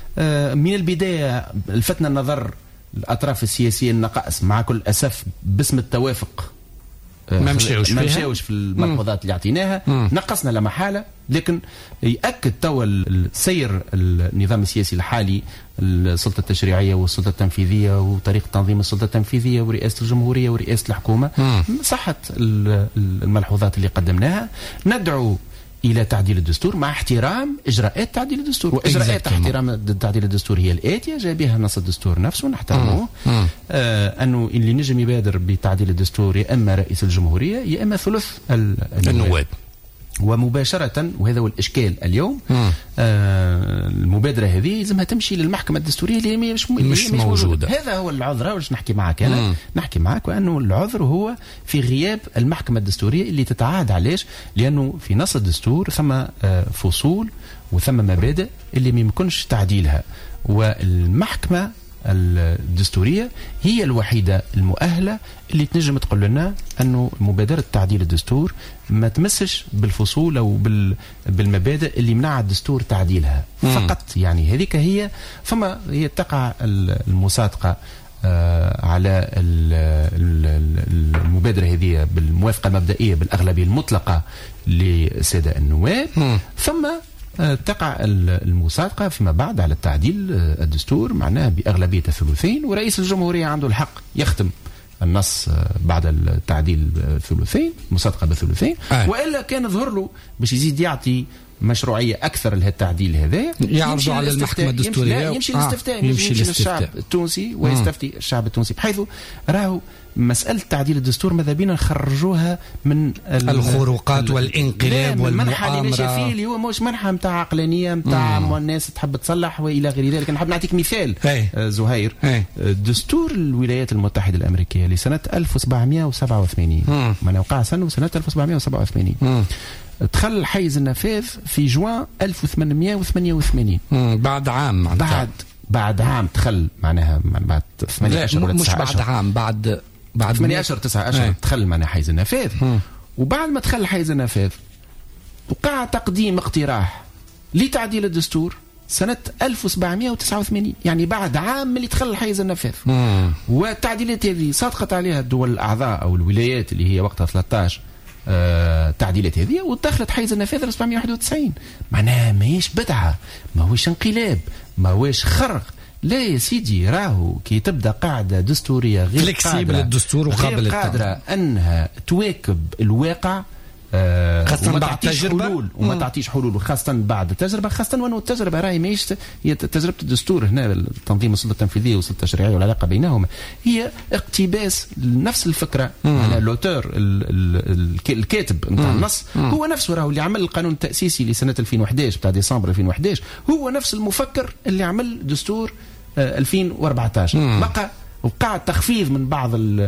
من البداية. لفتنا النظر الأطراف السياسية النقائص مع كل أسف باسم التوافق ما مشاوش ما مشاوش في الملحوظات اللي اعطيناها. نقصنا لا محاله، لكن ياكد توا السير النظام السياسي الحالي السلطه التشريعيه والسلطه التنفيذيه وطريقه تنظيم السلطه التنفيذيه ورئاسه الجمهوريه ورئاسه الحكومه. صحت الملحوظات اللي قدمناها. ندعو الى تعديل الدستور مع احترام اجراءات تعديل الدستور، واجراءات احترام تعديل الدستور هي الاتيه جاء بها نص الدستور نفسه نحترمه. آه انه اللي نجم يبادر بتعديل الدستور يا اما رئيس الجمهوريه يا اما ثلث النواب. ومباشرة، وهذا هو الإشكال اليوم، آه المبادرة هذه لازمها تمشي للمحكمة الدستورية اللي مش, مش, مش موجودة. موجودة. هذا هو العذر. واش نحكي معك أنا؟ مم. نحكي معك وأنه العذر هو في غياب المحكمة الدستورية اللي تتعاهد. علاش؟ لأنه في نص الدستور ثم آه فصول وثم مبادئ اللي ما يمكنش تعديلها، والمحكمة الدستورية هي الوحيدة المؤهلة اللي تنجم تقول لنا أنه مبادرة تعديل الدستور ما تمسش بالفصول أو بالمبادئ اللي منع الدستور تعديلها فقط. يعني هذيك هي. فما هي تقع المصادقة آه على المبادرة هذه بالموافقة المبدئية بالأغلبية المطلقة للسادة النواب، ثم تقع المصادقة فيما بعد على التعديل الدستور معناه بأغلبية الثلثين، ورئيس الجمهورية عنده الحق يختم النص بعد التعديل ثلثين، مصادقة بثلثين. آه. وإلا كان ظهر له باش يزيد يعطي مشروعية أكثر لهذا التعديل هذايا، يعرضوا على المحكمة الدستورية، يمشي للاستفتاء، آه. يمشي للشعب التونسي ويستفتي الشعب التونسي، بحيث راهو مسألة تعديل الدستور ماذا بينا نخرجوها من الخروقات والانقلاب والمؤامرة اللي ماشي فيه، اللي هو مش منحة متاع عقلانية متاع الناس تحب تصلح وإلى غير ذلك. نحب نعطيك مثال آه زهير. هي. دستور الولايات المتحدة الأمريكية لسنة ألف وسبعمائة وسبعة وثمانين من وقع سنة سنة ألف وسبعمائة وسبعة وثمانين، دخل حيز النفاذ في جوان ألف وثمانمائة وثمانية وثمانين، بعد عام بعد بعد عام دخل معناها بعد ثمانية أشهر ولا تسعة أشهر، بعد عام بعد بعد ثمانية أشهر تسعة أشهر دخل معناها حيز النفاذ. وبعد ما دخل حيز النفاذ وقع تقديم اقتراح لتعديل الدستور سنة ألف وسبعمائة وتسعة وثمانين، يعني بعد عام من اللي دخل حيز النفاذ. والتعديلات هذه صادقت عليها الدول الأعضاء أو الولايات اللي هي وقتها ثلاثة عشر آه تعديلات هذه، ودخلت حيز النفاذ ألف وسبعمائة وواحد وتسعين. معناها ماهيش بدعة، ما هوش انقلاب، ما هوش خرق، لا يا سيدي. راهو كي تبدا قاعده دستوريه غير قادره الدستور وقابل غير قادره انها تواكب الواقع، آه خاصة بعد تجربة حلول وما تعطيش حلول، وخاصة بعد التجربة، خاصة وأنه التجربة راهي ماهيش هي تجربة الدستور هنا تنظيم السلطة التنفيذية والسلطة التشريعية والعلاقة بينهما هي اقتباس نفس الفكرة. يعني اللوتور الكاتب نتاع النص هو نفسه، راهو اللي عمل القانون التأسيسي لسنة ألفين وأحد عشر بتاع ديسمبر ألفين وأحد عشر هو نفس المفكر اللي عمل دستور ألفين وأربعة عشر. بقى وقع تخفيض من بعض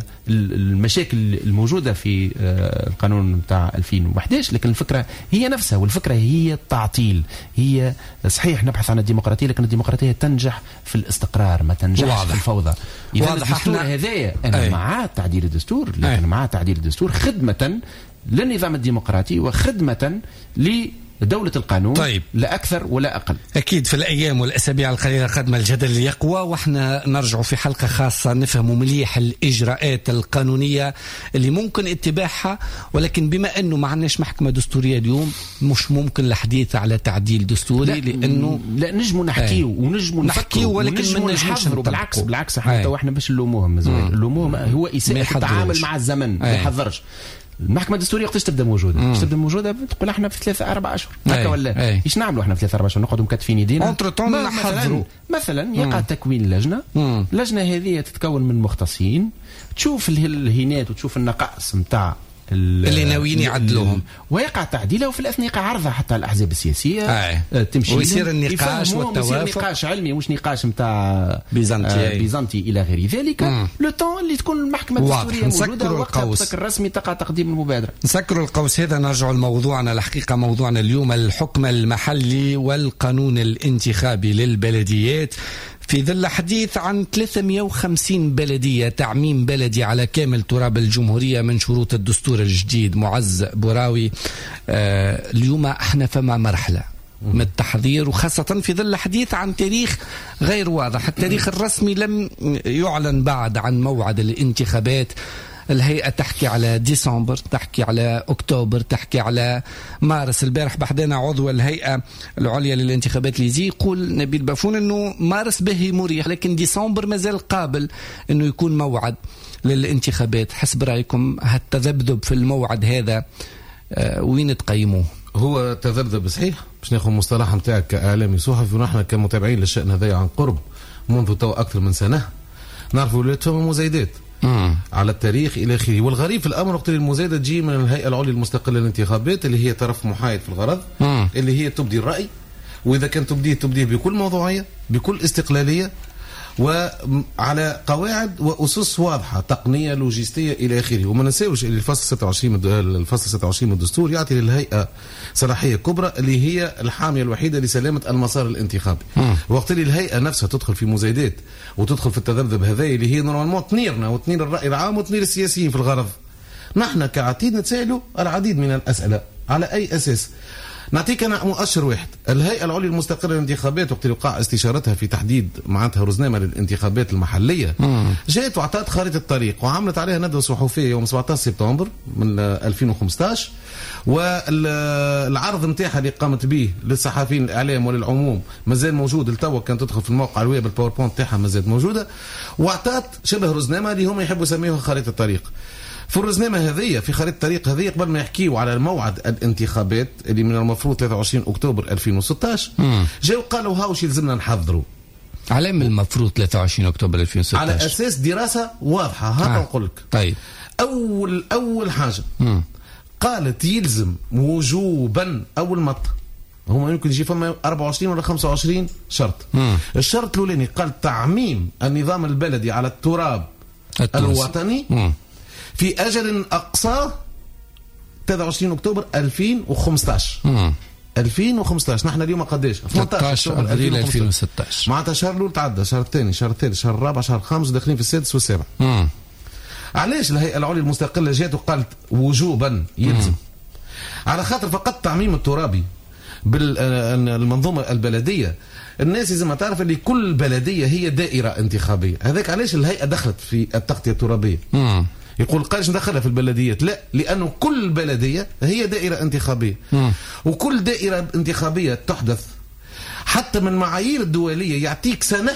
المشاكل الموجودة في القانون بتاع ألفين وأحد عشر، لكن الفكرة هي نفسها، والفكرة هي التعطيل. هي صحيح نبحث عن الديمقراطية، لكن الديمقراطية تنجح في الاستقرار، ما تنجحش في الفوضى. إذا الدستور هذايا أنا أي. مع تعديل الدستور، لكن أي. مع تعديل الدستور خدمة للنظام الديمقراطي وخدمة ل دولة القانون. طيب. لا أكثر ولا أقل. أكيد في الأيام والأسابيع القليلة قدم الجدل يقوى، وإحنا نرجع في حلقة خاصة نفهم مليح الإجراءات القانونية اللي ممكن اتباعها، ولكن بما أنه ما عندناش محكمة دستورية اليوم مش ممكن الحديث على تعديل دستوري، لأنه لا نجموا نحكيه ونجموا نحكيه ولكن ما نجمش بالعكس بالعكس حتى وإحنا باش نلوموهم. نلوموهم هو إساءة التعامل مع الزمن، ما يحضرش. المحكمة الدستورية وقتاش تبدا موجودة؟ وقتاش تبدا موجودة؟ تقول احنا في ثلاثة أربع أشهر هكا ولا ايش نعملوا احنا في ثلاثة أربع أشهر؟ نقعدوا مكتفين يدينا مثلا مثلا يقع تكوين لجنة. اللجنة هذه تتكون من مختصين، تشوف الهينات وتشوف النقائص نتاع اللي ناويين يعدلوهم، ويقع تعديلها، وفي الاثناء يقع عرضها حتى الأحزاب السياسية. آه. تمشي ويصير النقاش والتوافق، نقاش علمي مش نقاش نتاع بيزنطي آه بيزنطي الى غير ذلك. لو طون اللي تكون المحكمة الدستورية موجودة وقتها الرسمي تقع تقديم المبادرة. نسكروا القوس هذا. نرجع لموضوعنا الحقيقة، موضوعنا اليوم الحكم المحلي والقانون الانتخابي للبلديات، في ظل حديث عن ثلاثمائة وخمسين بلدية، تعميم بلدي على كامل تراب الجمهورية من شروط الدستور الجديد. معز بوراوي، آه اليوم احنا فما مرحلة من التحضير، وخاصة في ظل حديث عن تاريخ غير واضح. التاريخ الرسمي لم يعلن بعد عن موعد الانتخابات. الهيئة تحكي على ديسمبر، تحكي على أكتوبر، تحكي على مارس. البارح بحدنا عضو الهيئة العليا للانتخابات ليزي يقول نبيل بافون أنه مارس به مريح، لكن ديسمبر مازال قابل أنه يكون موعد للانتخابات. حسب رأيكم هالتذبذب في الموعد هذا آه وين تقيموه؟ هو تذبذب صحيح، باش ناخذ مصطلح نتاعك كإعلامي صحفي، ونحن كمتابعين للشأن هذا عن قرب منذ تو أكثر من سنة نعرفوا ولات فما مزايدات. مم. على التاريخ الى اخره. والغريب في الامر وقت المزايده تجي من الهيئه العليا المستقله للانتخابات اللي هي طرف محايد في الغرض، مم. اللي هي تبدي الراي، واذا كان تبديه تبديه بكل موضوعيه بكل استقلاليه وعلى قواعد واسس واضحه تقنيه لوجستيه الى اخره. وما ننساوش اللي الفصل ستة وعشرين الفصل ستة وعشرين من الدستور يعطي للهيئه صلاحيه كبرى اللي هي الحاميه الوحيده لسلامه المسار الانتخابي. وقت اللي الهيئه نفسها تدخل في مزايدات وتدخل في التذبذب هذا اللي هي نورمالمون تنيرنا وتنير الراي العام وتنير السياسيين في الغرض، نحن كعتيد نتسائلوا العديد من الاسئله. على اي اساس؟ نعطيك انا مؤشر واحد. الهيئه العليا المستقله للانتخابات وقت وقع استشارتها في تحديد معناتها رزنامه للانتخابات المحليه، مم. جاءت وعطات خارطه الطريق وعملت عليها ندوه صحفيه يوم سبعة عشر سبتمبر من ألفين وخمسطاش، والعرض نتاعها اللي قامت به للصحفيين الاعلام وللعموم مازال موجود لتوا، كان تدخل في الموقع الويب الباوربوينت تاعها مازال موجوده، وعطات شبه رزنامه اللي هم يحبوا يسميوها خارطه الطريق. في الرزنامه هذه في خريطه الطريق هذه قبل ما يحكيوا على موعد الانتخابات اللي من المفروض ثلاثة وعشرين أكتوبر ألفين وستطاش، جاوا قالوا هاوش يلزمنا نحضروا. على من المفروض ثلاثة وعشرين أكتوبر ألفين وستطاش؟ على اساس دراسه واضحه. هذا نقول لك. طيب اول اول حاجه مم. قالت يلزم وجوبا اول مط هما يمكن يجي فما أربعة وعشرين ولا خمسة وعشرين شرط. مم. الشرط الاولاني قال تعميم النظام البلدي على التراب التونسي. الوطني مم. في أجل أقصى ثلاثة وعشرين أكتوبر ألفين وخمسطاش. مم. ألفين وخمسطاش نحن اليوم قداش؟ ثلاثة عشر أبريل ألفين وستطاش. معناتها الشهر الأول تعدى، شهر الثاني، شهر الثالث، شهر الرابع، شهر الخامس، داخلين في السادس والسابع. مم. علاش الهيئة العليا المستقلة جات وقالت وجوبا يلزم؟ مم. على خاطر فقط تعميم الترابي بالمنظومة البلدية. الناس لازم تعرف ان كل بلدية هي دائرة انتخابية. هذاك علاش الهيئة دخلت في التغطية الترابية. مم. يقول قالش ندخلها في البلديات، لا، لأنه كل بلدية هي دائرة انتخابية. مم. وكل دائرة انتخابية تحدث حتى من معايير الدولية يعطيك سنة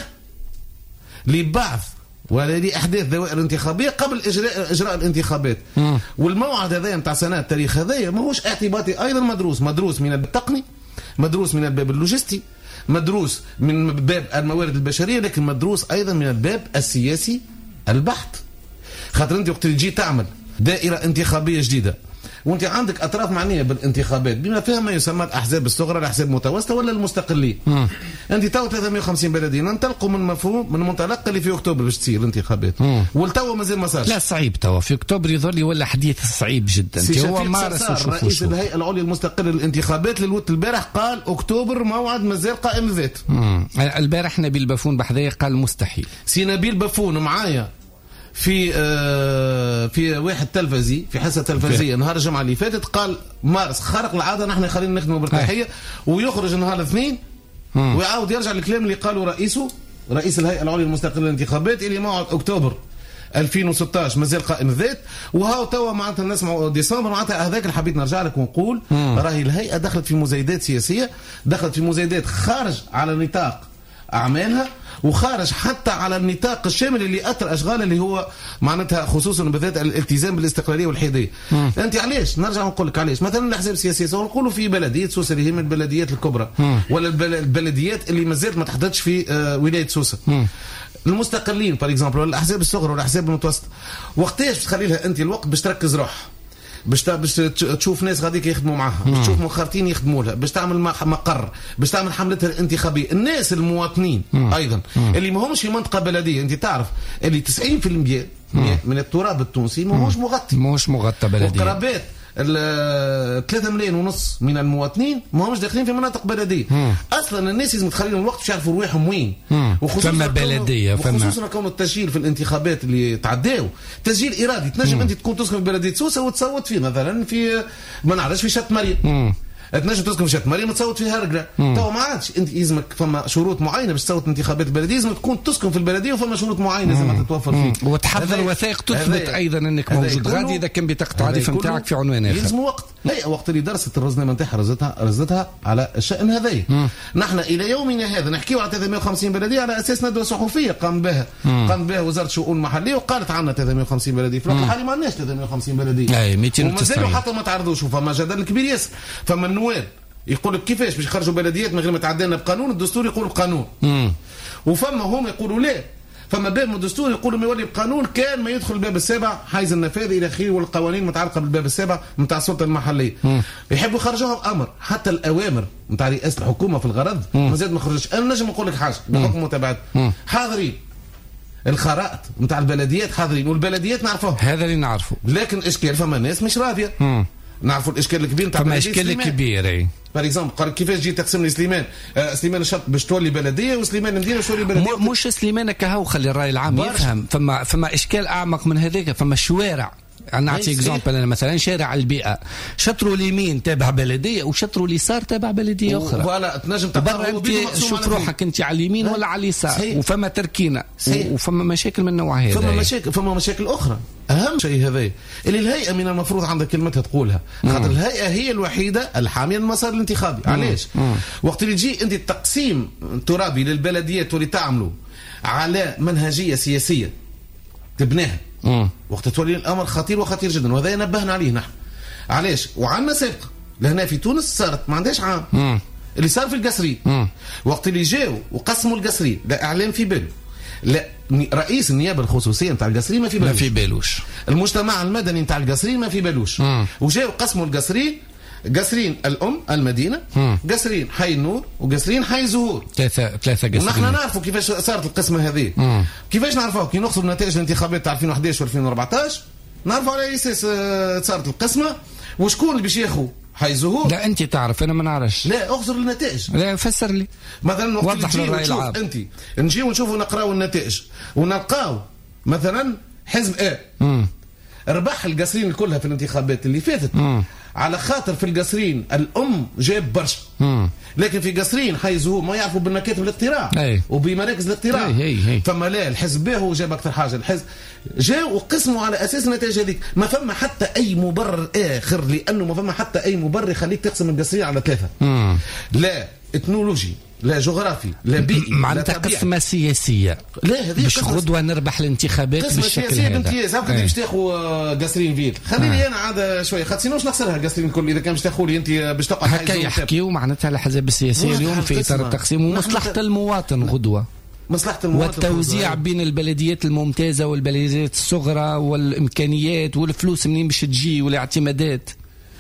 لبعث ولا لإحداث دوائر انتخابية قبل إجراء إجراء الانتخابات. مم. والموعد هذا متاع سنة التاريخ هذا ماهوش اعتباطي، أيضا مدروس مدروس من الباب التقني، مدروس من الباب اللوجستي، مدروس من باب الموارد البشرية، لكن مدروس أيضا من الباب السياسي البحت. خاطر انت وقت تجي تعمل دائره انتخابيه جديده وانت عندك اطراف معنيه بالانتخابات بما فيها ما يسمى الاحزاب الصغرى، الاحزاب المتوسطه ولا المستقلين. مم. انت تو ثلاثمائة وخمسين بلديه ننطلقوا من مفهوم من منطلق اللي في اكتوبر باش تصير الانتخابات، والتو مازال ما صارش. لا صعيب توا في اكتوبر يظل ولا حديث صعيب جدا. هو مارس رئيس الهيئه العليا المستقله للانتخابات للوت البارح قال اكتوبر موعد مازال قائم الذات. البارح نبيل بافون بحذايا قال مستحيل. سي نبيل بافون معايا في آه في واحد تلفزي في حصه تلفزيه نهار الجمعه اللي فاتت قال مارس خارق العاده، نحن خلينا نخدموا بارتاحيه، ويخرج نهار الاثنين ويعاود يرجع للكلام اللي قالوا رئيسه رئيس الهيئه العليا المستقله للانتخابات اللي موعد اكتوبر ألفين وستطاش مازال قائم الذات. وهاو توا معناتها نسمعوا ديسمبر معناتها هذاك اللي حبيت نرجع لك ونقول راهي الهيئه دخلت في مزايدات سياسيه، دخلت في مزايدات خارج على نطاق اعمالها وخارج حتى على النطاق الشامل اللي اثر اشغال اللي هو معناتها خصوصا بالذات الالتزام بالاستقلاليه والحياديه. انت علاش نرجع نقول لك علاش مثلا الاحزاب السياسيه ونقولوا في بلديه سوسه اللي هي من البلديات الكبرى مم. ولا البلديات اللي ما زالت ما تحددش في آه ولايه سوسه، مم. المستقلين بار اكزومبل ولا الاحزاب الصغرى ولا الاحزاب المتوسطه، وقتاش تخلي لها انت الوقت باش تركز روح باش باش تشوف ناس غاديك يخدموا معها، باش تشوف مخرطين يخدموا لها، باش تعمل مقر، باش تعمل حملتها الانتخابيه. الناس المواطنين مم. ايضا مم. اللي ما همش في منطقه بلديه، انت تعرف اللي تسعين بالمئة من التراب التونسي ما هوش مغطي، ماهوش مغطى بلديه، وقرابات ثلاثة ملايين ونص من المواطنين ما همش داخلين في مناطق بلديه. مم. اصلا الناس لازم تخلي لهم الوقت باش يعرفوا رواحهم وين، فما بلديه فما خصوصا كون التسجيل في الانتخابات اللي تعداو تسجيل ارادي، تنجم مم. انت تكون تسكن في بلديه سوسه وتصوت فيه مثلا في ما نعرفش في شط مريم، مم. تنجم تسكن في شط مريم وتصوت فيها رقله، تو ما عادش انت لازمك فما شروط معينه باش تصوت انتخابات البلديه، لازم تكون تسكن في البلديه وفما شروط معينه لازم تتوفر فيك، وتحضر وثائق تثبت ايضا انك موجود غادي اذا كان بطاقه التعريف نتاعك في عنوان اخر. يلزم وقت، هي وقت اللي درست الرزنامه نتاعها رزتها رزتها على الشان هذايا. نحن الى يومنا هذا نحكيو على ثلاثمائة وخمسين بلديه على اساس ندوه صحفيه قام بها قام بها وزاره الشؤون المحليه وقالت عنا ثلاثمائة وخمسين بلديه، في الوقت الحالي ما عندناش ثلاثمائة وخمسين بلديه، اي مئتين وتسعين ومازالوا حتى ما تعرضوش. فما جدل كبير ياسر، فما النواب يقول لك كيفاش باش يخرجوا بلديات من غير ما تعدلنا بقانون، الدستور يقول القانون، مم. وفما هم يقولوا لا فما باب من الدستور يقولوا ما يولي بقانون كان ما يدخل الباب السابع حيز النفاذ الى اخره والقوانين المتعلقه بالباب السابع نتاع السلطه المحليه. م. يحبوا يخرجوها بامر، حتى الاوامر نتاع رئاسه الحكومه في الغرض مازال ما خرجش. انا نجم نقول لك حاجه بحكم متابعه حاضرين الخرائط نتاع البلديات حاضرين والبلديات نعرفوها، هذا اللي نعرفه، لكن اشكال فما ناس مش راضيه. م. نعرفوا الاشكال الكبير نتاع فما اشكال كبير. اي بار اكزومبل قال كيفاش جيت تقسم لي سليمان آه سليمان الشرط باش تولي بلديه وسليمان ندير باش تولي بلديه. مش سليمان كهو خلي الراي العام برش. يفهم فما فما اشكال اعمق من هذاك. فما شوارع نعطي اكزومبل انا مثلا شارع البيئه شطروا اليمين تابع بلديه وشطروا اليسار تابع بلديه اخرى. فوالا تنجم برا انت شوف روحك انت على اليمين ولا على اليسار. وفما تركينه وفما مشاكل من النوع هذا. فما مشاكل فما مشاكل اخرى. اهم شيء هذا اللي الهيئه من المفروض عندها كلمتها تقولها، خاطر الهيئه هي الوحيده الحاميه المسار الانتخابي. علاش؟ وقت اللي تجي انت التقسيم الترابي للبلديات واللي تعملوا على منهجيه سياسيه تبناها، مم. وقت تولي الامر خطير وخطير جدا، وهذا نبهنا عليه نحن. علاش؟ وعندنا سابقه لهنا في تونس صارت ما عندهاش عام. مم. اللي صار في القصرين وقت اللي جاوا وقسموا القصرين لا اعلام في باله، لا رئيس النيابه الخصوصيه نتاع القصرين ما في بالوش، ما في بالوش المجتمع المدني نتاع القصرين ما في بالوش. وجاوا قسموا القصرين، قصرين الام المدينه، قصرين حي النور وقصرين حي زهور، ثلاثه ثلاثه قصرين. ونحن نعرفوا كيفاش صارت القسمه هذه. مم. كيفاش نعرفوها؟ كي نقصوا نتائج الانتخابات تاع ألفين وأحد عشر و ألفين وأربعطاش نعرفوا على اي اساس صارت القسمه وشكون اللي باش ياخذ حي زهور. لا انت تعرف انا ما نعرفش. لا اخزر النتائج. لا فسر لي مثلا وضح لي الراي العام. انت نجيو نشوفوا نقراو النتائج ونلقاو مثلا حزب ا مم. ربح القصرين كلها في الانتخابات اللي فاتت. مم. على خاطر في القصرين الام جاب برشا، لكن في قصرين حي زهور ما يعرفوا بالمكاتب الاقتراع وبمراكز الاقتراع. هي هي هي. فما لا الحزب هو جاب اكثر حاجه، الحزب جاء وقسموا على اساس النتائج هذيك. ما فما حتى اي مبرر اخر، لانه ما فما حتى اي مبرر يخليك تقسم القصرين على ثلاثه. مم. لا اثنولوجي لا جغرافي لا بيئي معناتها قسمه سياسيه. لا هذه باش غدوه نربح الانتخابات قسمه بالشكل سياسيه هذا. بامتياز. هاكا باش تاخذ قصرين فيل خليني انا عاد شويه خاطر سينوش نخسرها القصرين الكل. اذا كان باش تاخذ لي انت باش تقعد هكا يحكيو معناتها الاحزاب السياسيه اليوم في اطار التقسيم ومصلحه المواطن غدوه، مصلحه المواطن والتوزيع بين البلديات الممتازه والبلديات الصغرى والامكانيات والفلوس منين باش تجي والاعتمادات.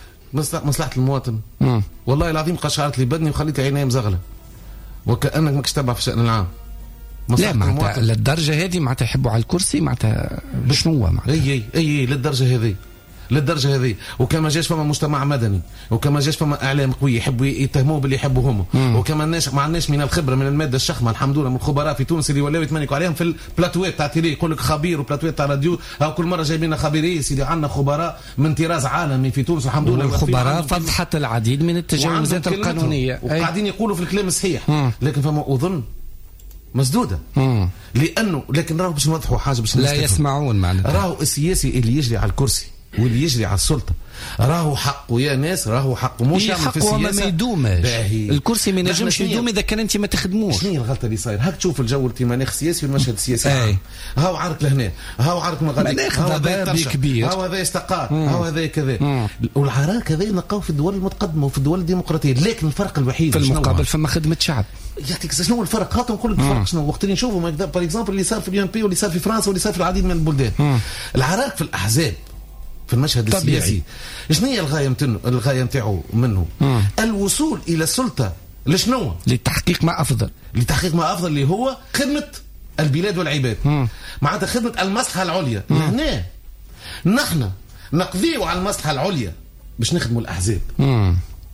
مصلحه المواطن. مم. والله العظيم قشعرت لي بدني وخليت عيني مزغله وكأنك ماكش تبع في الشأن العام. لا معناتها للدرجة هذه معناتها يحبوا على الكرسي معناتها بشنو معناتها. اي اي اي للدرجة هذه للدرجة هذه. وكما جاش فما مجتمع مدني وكما جاش فما اعلام قوي يحبوا يتهموا باللي يحبوا هم، وكما الناس ما عندناش من الخبره من الماده الشخمه الحمد لله من الخبراء في تونس اللي ولاو يتمنكوا عليهم في البلاتوات تاع تيلي يقول لك خبير وبلاتوات تاع راديو. ها كل مره جايبين خبير سيدي عندنا خبراء من طراز عالمي في تونس الحمد لله. الخبراء فضحت العديد من التجاوزات القانونيه وقاعدين يقولوا في الكلام الصحيح. مم. لكن فما اظن مسدوده. مم. لانه لكن راهو باش نوضحوا حاجه باش لا يسمعون معناتها. راهو السياسي اللي يجري على الكرسي واللي يجري على السلطه راهو حقه يا ناس، راهو حقه مش يعمل في السياسه. ما يدومش الكرسي ما ينجمش يدوم اذا كان انت ما تخدموش. شنو هي الغلطه اللي صاير؟ هاك تشوف الجو انت مناخ سياسي والمشهد السياسي. هاو عارك لهنا هاو عارك مغادي هاو هذا كبير هاو هذا استقال هاو هذا كذا. والعراك هذا نلقاوه في الدول المتقدمه وفي الدول الديمقراطيه، لكن الفرق الوحيد في المقابل فما خدمه شعب. يعطيك شنو الفرق؟ هاتوا نقول لك الفرق شنو. وقت اللي نشوفوا ما بار اكزومبل اللي صار في اليو ام بي واللي صار في فرنسا واللي صار في العديد من البلدان. العراك في الاحزاب في المشهد طبيعي. السياسي شنو هي الغايه متنو الغايه نتاعو منه؟ مم. الوصول الى السلطه لشنو؟ لتحقيق ما افضل لتحقيق ما افضل اللي هو خدمه البلاد والعباد. معناتها خدمه المصلحه العليا. هنا نحن نقضيو على المصلحه العليا باش نخدموا الاحزاب. مم.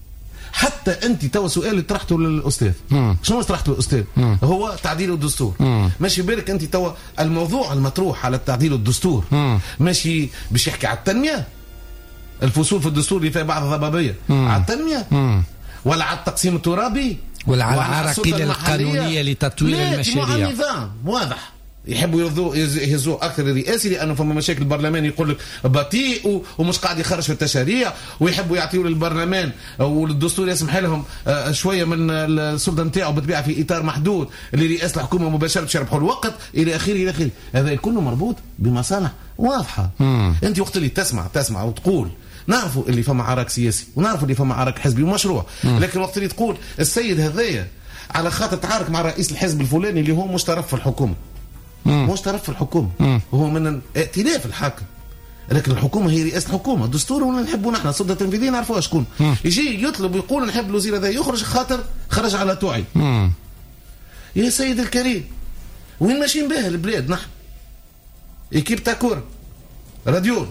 حتى انت تو سؤال اللي طرحته للاستاذ مم. شنو طرحته للاستاذ؟ مم. هو تعديل الدستور. مم. ماشي بالك انت تو الموضوع المطروح على تعديل الدستور مم. ماشي باش يحكي على التنميه، الفصول في الدستور اللي فيها بعض الضبابيه على التنميه مم. ولا على التقسيم الترابي ولا على العراقيل القانونيه لتطوير المشاريع. لا النظام واضح يحبوا يرضوا يهزوا اكثر الرئاسي لانه فما مشاكل البرلمان يقول لك بطيء ومش قاعد يخرج في التشاريع، ويحبوا يعطيوا للبرلمان والدستور يسمح لهم شويه من السلطه نتاعو بالطبيعه في اطار محدود لرئاسه الحكومه مباشره باش يربحوا الوقت الى اخره الى اخره. هذا كله مربوط بمصالح واضحه. مم. انت وقت اللي تسمع تسمع وتقول نعرفوا اللي فما عراك سياسي ونعرفوا اللي فما عراك حزبي ومشروع. مم. لكن وقت اللي تقول السيد هذايا على خاطر تعارك مع رئيس الحزب الفلاني اللي هو مش طرف في الحكومه مش طرف في الحكومه، مم. هو من ائتلاف الحاكم، لكن الحكومه هي رئاسه الحكومه. الدستور ولا نحبوا نحن السلطه التنفيذيه نعرفوها شكون، يجي يطلب ويقول نحب الوزير هذا يخرج خاطر خرج على توعي. مم. يا سيد الكريم وين ماشيين بها البلاد نحن؟ ايكيب تاع كوره، راديو،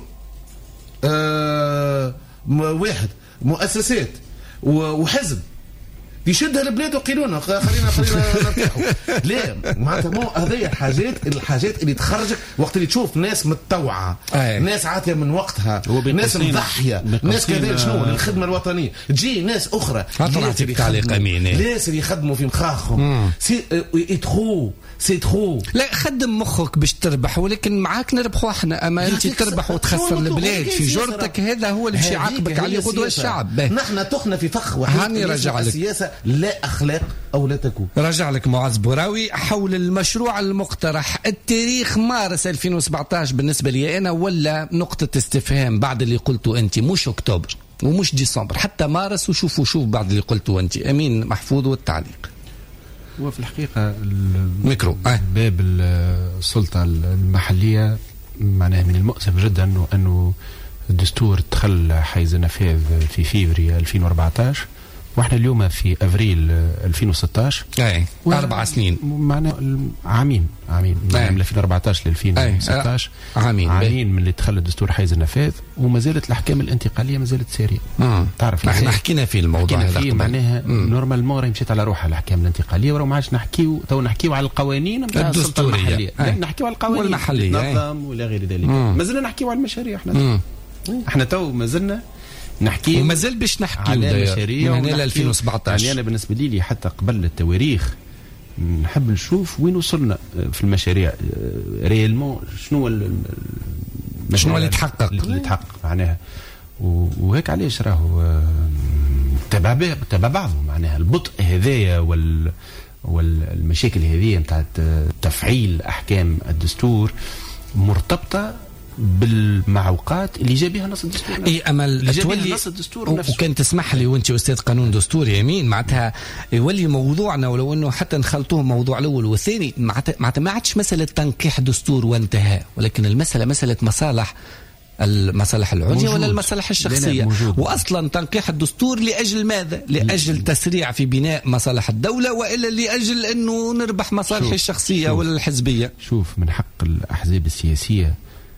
آه واحد، مؤسسات وحزب يشدها البلاد وقيلونا خلينا خلينا نرتاحوا. لا معناتها مو هذه الحاجات الحاجات اللي تخرجك وقت اللي تشوف ناس متطوعه، ناس عاتيه من وقتها، ناس مضحيه، ناس كذا شنو للخدمه الوطنيه، تجي ناس اخرى ناس اللي يخدموا في مخاخهم يدخلوا سي ترو. لا خدم مخك باش تربح، ولكن معاك نربحوا احنا، اما انت تربح وتخسر البلاد في جرتك، هذا هو اللي باش يعاقبك عليه غدوه الشعب. نحن تخنا في فخ واحد، رجع السياسه لا اخلاق او لا تكون. رجع لك معز بوراوي حول المشروع المقترح. التاريخ مارس ألفين وسبعطاش بالنسبه لي انا ولا نقطه استفهام بعد اللي قلته انت، مش اكتوبر ومش ديسمبر، حتى مارس، وشوفوا شوف بعد اللي قلته انت. امين محفوظ والتعليق. هو في الحقيقة ميكرو باب السلطة المحلية معناه من المؤسف جدا أنه أنه الدستور دخل حيز النفاذ في فيفري ألفين وأربعطاش، واحنا اليوم في افريل ألفين وستطاش، اي اربع سنين معنا عامين عامين من ألفين وأربعطاش ل ألفين وستطاش، عامين عامين من اللي دخل الدستور حيز النفاذ، وما زالت الاحكام الانتقاليه ما زالت ساريه. تعرف احنا حكينا في الموضوع هذا معناها نورمالمون مشيت على روحها الاحكام الانتقاليه، ورا ما عادش نحكيو تو نحكيو على القوانين نتاع السلطه المحليه، نحكيو على القوانين المحليه النظام والى غير ذلك. ما زلنا نحكيو على المشاريع احنا احنا تو ما زلنا نحكي وما زال باش نحكي على مشاريع من ألفين وسبعطاش. يعني انا بالنسبه لي حتى قبل التواريخ نحب نشوف وين وصلنا في المشاريع ريالمون، شنو شنو اللي تحقق اللي تحقق معناها، وهيك علاش راهو تبع تبع بعضهم معناها البطء هذايا وال والمشاكل هذه نتاع تفعيل احكام الدستور مرتبطه بالمعوقات اللي جا بها نص الدستور. اي امل تولي وكان تسمح لي وانت استاذ قانون دستوري يمين معناتها يولي موضوعنا، ولو انه حتى نخلطوه موضوع الاول والثاني، معناتها ما عادش مساله تنقيح دستور وانتهى، ولكن المساله مساله مصالح، المصالح العليا ولا المصالح الشخصيه. واصلا تنقيح الدستور لاجل ماذا؟ لاجل تسريع في بناء مصالح الدوله، والا لاجل انه نربح مصالحي الشخصيه شوف ولا الحزبيه. شوف من حق الاحزاب السياسيه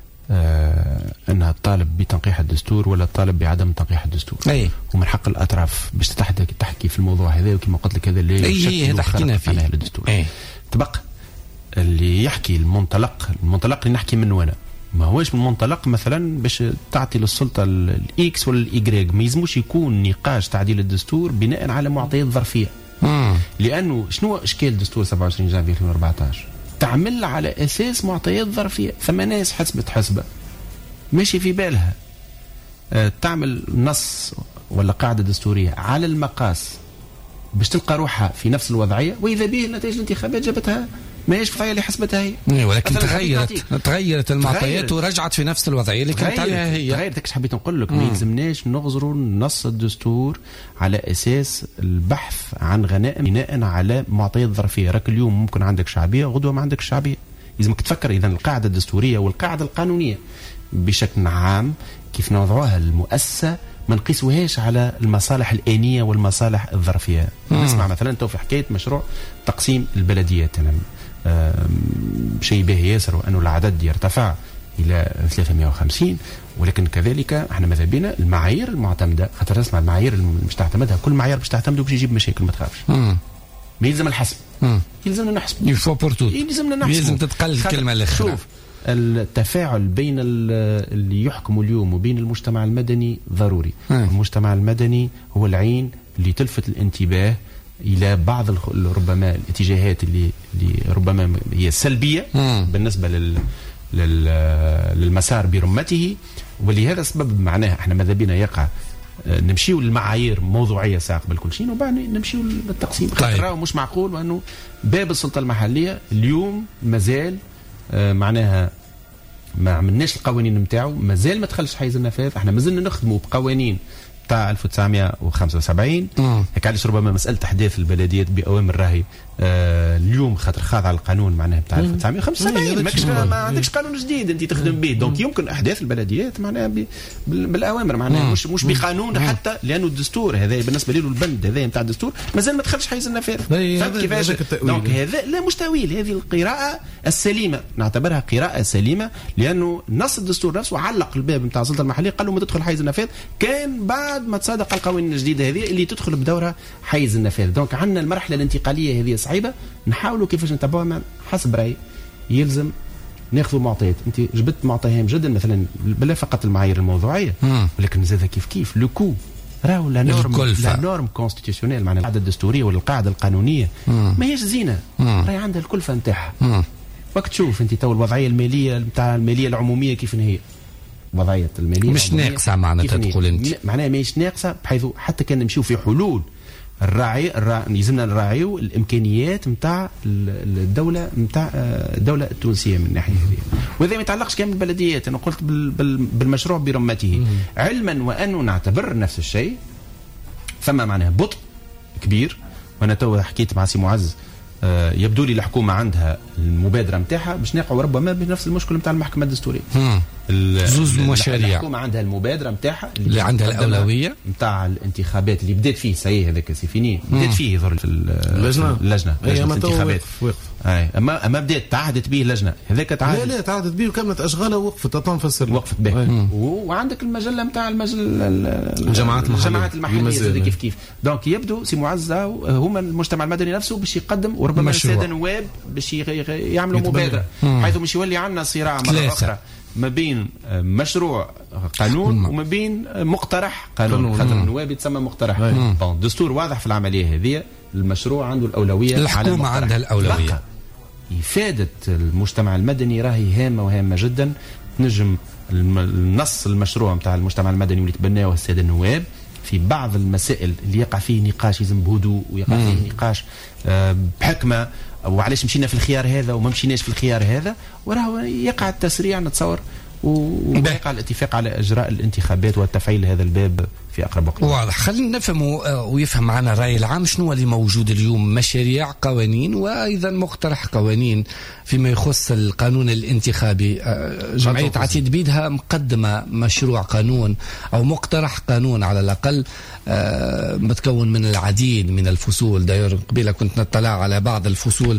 آه انها تطالب بتنقيح الدستور ولا تطالب بعدم تنقيح الدستور، أي. ومن حق الاطراف باش تحكي تحكي في الموضوع هذا، وكما قلت لك هذا اللي اي هذا حكينا فيه الدستور. أي. تبقى اللي يحكي المنطلق المنطلق اللي نحكي منه انا، ما هوش من منطلق مثلا باش تعطي للسلطه الاكس ولا الايغريك، ما يلزموش يكون نقاش تعديل الدستور بناء على معطيات ظرفيه. مم. لانه شنو اشكال دستور سبعة وعشرين جانفي ألفين وأربعطاش؟ تعمل على اساس معطيات ظرفيه، ثم ناس حسبت حسبه ماشي في بالها أه تعمل نص ولا قاعده دستوريه على المقاس باش تلقى روحها في نفس الوضعيه، واذا به نتائج الانتخابات جابتها ما هيش الوضعيه اللي حسبتها هي، ولكن تغيرت تغيرت المعطيات ورجعت في نفس الوضعيه اللي كانت عليها هي. تغيرت. ايش حبيت نقول لك؟ ما يلزمناش نغزروا نص الدستور على اساس البحث عن غنائم بناء على معطيات ظرفيه. راك اليوم ممكن عندك شعبيه غدوه ما عندك شعبيه، لازمك تفكر اذا القاعده الدستوريه والقاعده القانونيه بشكل عام كيف نوضعوها المؤسسه ما نقيسوهاش على المصالح الآنية والمصالح الظرفية. نسمع مثلا تو في حكاية مشروع تقسيم البلديات، أنا شيء به ياسر وأنه العدد يرتفع إلى ثلاثمائة وخمسين، ولكن كذلك احنا ماذا بينا المعايير المعتمدة، خاطر نسمع المعايير اللي مش تعتمدها كل معايير باش تعتمدوا باش يجيب مشاكل، ما تخافش. ما يلزم الحسب، يلزمنا نحسب، يلزمنا نحسب، يلزم تتقل الكلمة الأخرى. شوف التفاعل بين اللي يحكموا اليوم وبين المجتمع المدني ضروري. م. المجتمع المدني هو العين اللي تلفت الانتباه إلى بعض ربما الاتجاهات اللي, اللي ربما هي سلبية م. بالنسبة لل للمسار برمته، ولهذا السبب معناها احنا ماذا بينا يقع نمشيو للمعايير موضوعية ساعة قبل كل شيء، وبعد نمشيو للتقسيم. طيب. خاطر مش معقول وأنه باب السلطة المحلية اليوم مازال آه معناها ما عملناش القوانين نتاعو، مازال ما دخلش حيز النفاذ. احنا مازلنا نخدموا بقوانين تاع ألف وتسعمائة وخمسة وسبعين. هيك علاش ربما مساله احداث البلديات باوامر راهي آه اليوم خاطر خاضع القانون معناه بتاع ألف وتسعمائة وخمسة وسبعين ماكش ما عندكش قانون جديد انت تخدم به. دونك يمكن احداث البلديات معناها بالاوامر معناها مش مش بقانون حتى، لانه الدستور هذا بالنسبه له البند هذا نتاع الدستور مازال ما دخلش حيز النفاذ. فهمت كيفاش؟ دونك هذا لا مش تاويل، هذه القراءه السليمه نعتبرها قراءه سليمه، لانه نص الدستور نفسه علق الباب نتاع السلطه المحليه قال له ما تدخل حيز النفاذ كان بعد ما تصادق القوانين الجديده هذه اللي تدخل بدورها حيز النفاذ. دونك عندنا المرحله الانتقاليه هذه صعيبه، نحاولوا كيفاش نتبعوها حسب رايي. يلزم ناخذوا معطيات، انت جبت معطى هام جدا مثلا بلا فقط المعايير الموضوعيه ولكن زاد كيف كيف لو كو راهو لا نورم لا نورم كونستيتيسيونيل معناها القاعده الدستوريه ولا القاعده القانونيه ما هيش زينه، راهي عندها الكلفه نتاعها. وقت تشوف انت تو الوضعيه الماليه نتاع الماليه العموميه كيف هي وضعيه الماليه مش ناقصه معناتها تقول انت معناها ماهيش ناقصه، بحيث حتى كان نمشيو في حلول الراعي يلزمنا نراعيو الامكانيات نتاع الدوله نتاع الدوله التونسيه من الناحيه هذه. وهذا ما يتعلقش كان بالبلديات، انا قلت بالمشروع برمته، علما وانه نعتبر نفس الشيء فما معناه بطء كبير. وانا تو حكيت مع سي معز يبدو لي الحكومه عندها المبادره نتاعها باش نقعوا ربما بنفس المشكل نتاع المحكمه الدستوريه. زوز مشاريع الحكومه عندها المبادره نتاعها اللي, اللي عندها الاولويه نتاع الانتخابات اللي بدات فيه سي هذاك سي فيني بدات فيه يظهر في اللجنه اللجنه الانتخابات. اي اما اما بدات تعهدت به اللجنه هذاك تعهد لا لا تعهدت به وكملت اشغالها ووقفت تنفسر وقفت به. وعندك المجله نتاع المجله الجماعات المحليه الجماعات المحليه كيف كيف. دونك يبدو سي معز هما المجتمع المدني نفسه باش يقدم وربما الساده النواب باش يعملوا مبادره حيث مش يولي عندنا صراع مره اخرى ما بين مشروع قانون وما بين مقترح قانون. خاطر النواب يتسمى مقترح. بون دستور واضح في العمليه هذه، المشروع عنده الاولويه، الحكومه عندها الاولويه. إفادة المجتمع المدني راهي هامة وهامة جدا. نجم النص المشروع نتاع المجتمع المدني واللي تبناه السادة النواب في بعض المسائل اللي يقع فيه نقاش يلزم بهدوء ويقع فيه نقاش بحكمة، وعلاش مشينا في الخيار هذا وما مشيناش في الخيار هذا، وراه يقع التسريع نتصور ويقع الاتفاق على اجراء الانتخابات وتفعيل هذا الباب في اقرب وقت. واضح. خلينا نفهموا ويفهم معنا الراي العام شنو اللي موجود اليوم، مشاريع قوانين وايضا مقترح قوانين فيما يخص القانون الانتخابي. جمعيه عتيد بيدها مقدمه مشروع قانون او مقترح قانون على الاقل متكون من العديد من الفصول. داير قبيله كنت نطلع على بعض الفصول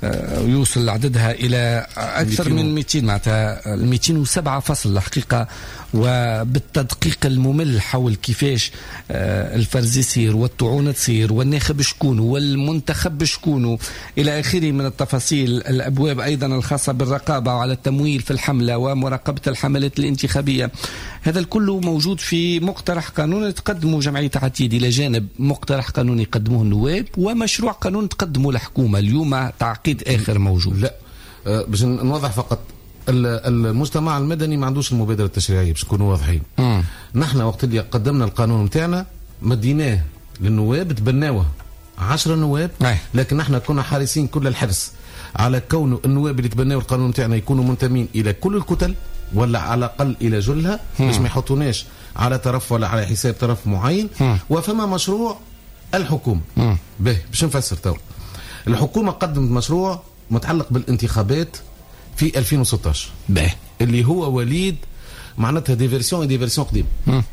يوصل عددها الى اكثر من مئتين معناتها مئتين وسبعة فصل الحقيقه، وبالتدقيق الممل حول كيفاش الفرز يصير والطعونه تصير والناخب شكونه والمنتخب شكونه الى اخره من التفاصيل. الابواب ايضا الخاصه بالرقابه على التمويل في الحمله ومراقبه الحملات الانتخابيه، هذا الكل موجود في مقترح قانون تقدمه جمعيه عتيد، الى جانب مقترح قانون يقدمه النواب ومشروع قانون تقدمه الحكومه. اليوم تعقيد اخر موجود. لا أه باش نوضح فقط، المجتمع المدني ما عندوش المبادره التشريعيه باش نكونوا واضحين. نحن وقت اللي قدمنا القانون نتاعنا مديناه للنواب تبناوه عشرة نواب، لكن نحن كنا حريصين كل الحرص على كون النواب اللي تبناوا القانون نتاعنا يكونوا منتمين الى كل الكتل ولا على الاقل الى جلها باش ما يحطوناش على طرف ولا على حساب طرف معين. وفما مشروع الحكومه به باش نفسر تو. الحكومه قدمت مشروع متعلق بالانتخابات في ألفين وستة عشر به اللي هو وليد معناتها دي فيرسيون دي فيرسيون قديم.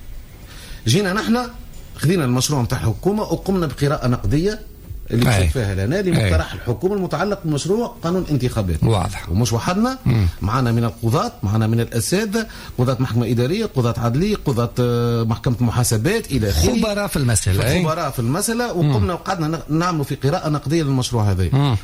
جينا نحن خذينا المشروع نتاع الحكومه وقمنا بقراءه نقديه اللي كتب فيها لنا لمقترح الحكومه المتعلق بمشروع قانون الانتخابات. واضح. ومش وحدنا، معنا من القضاة، معنا من الاساتذه، قضاة محكمه اداريه، قضاة عدليه، قضاة محكمه محاسبات الى اخره، خبراء في المساله خبراء في المساله وقمنا وقعدنا نعملوا في قراءه نقديه للمشروع هذا.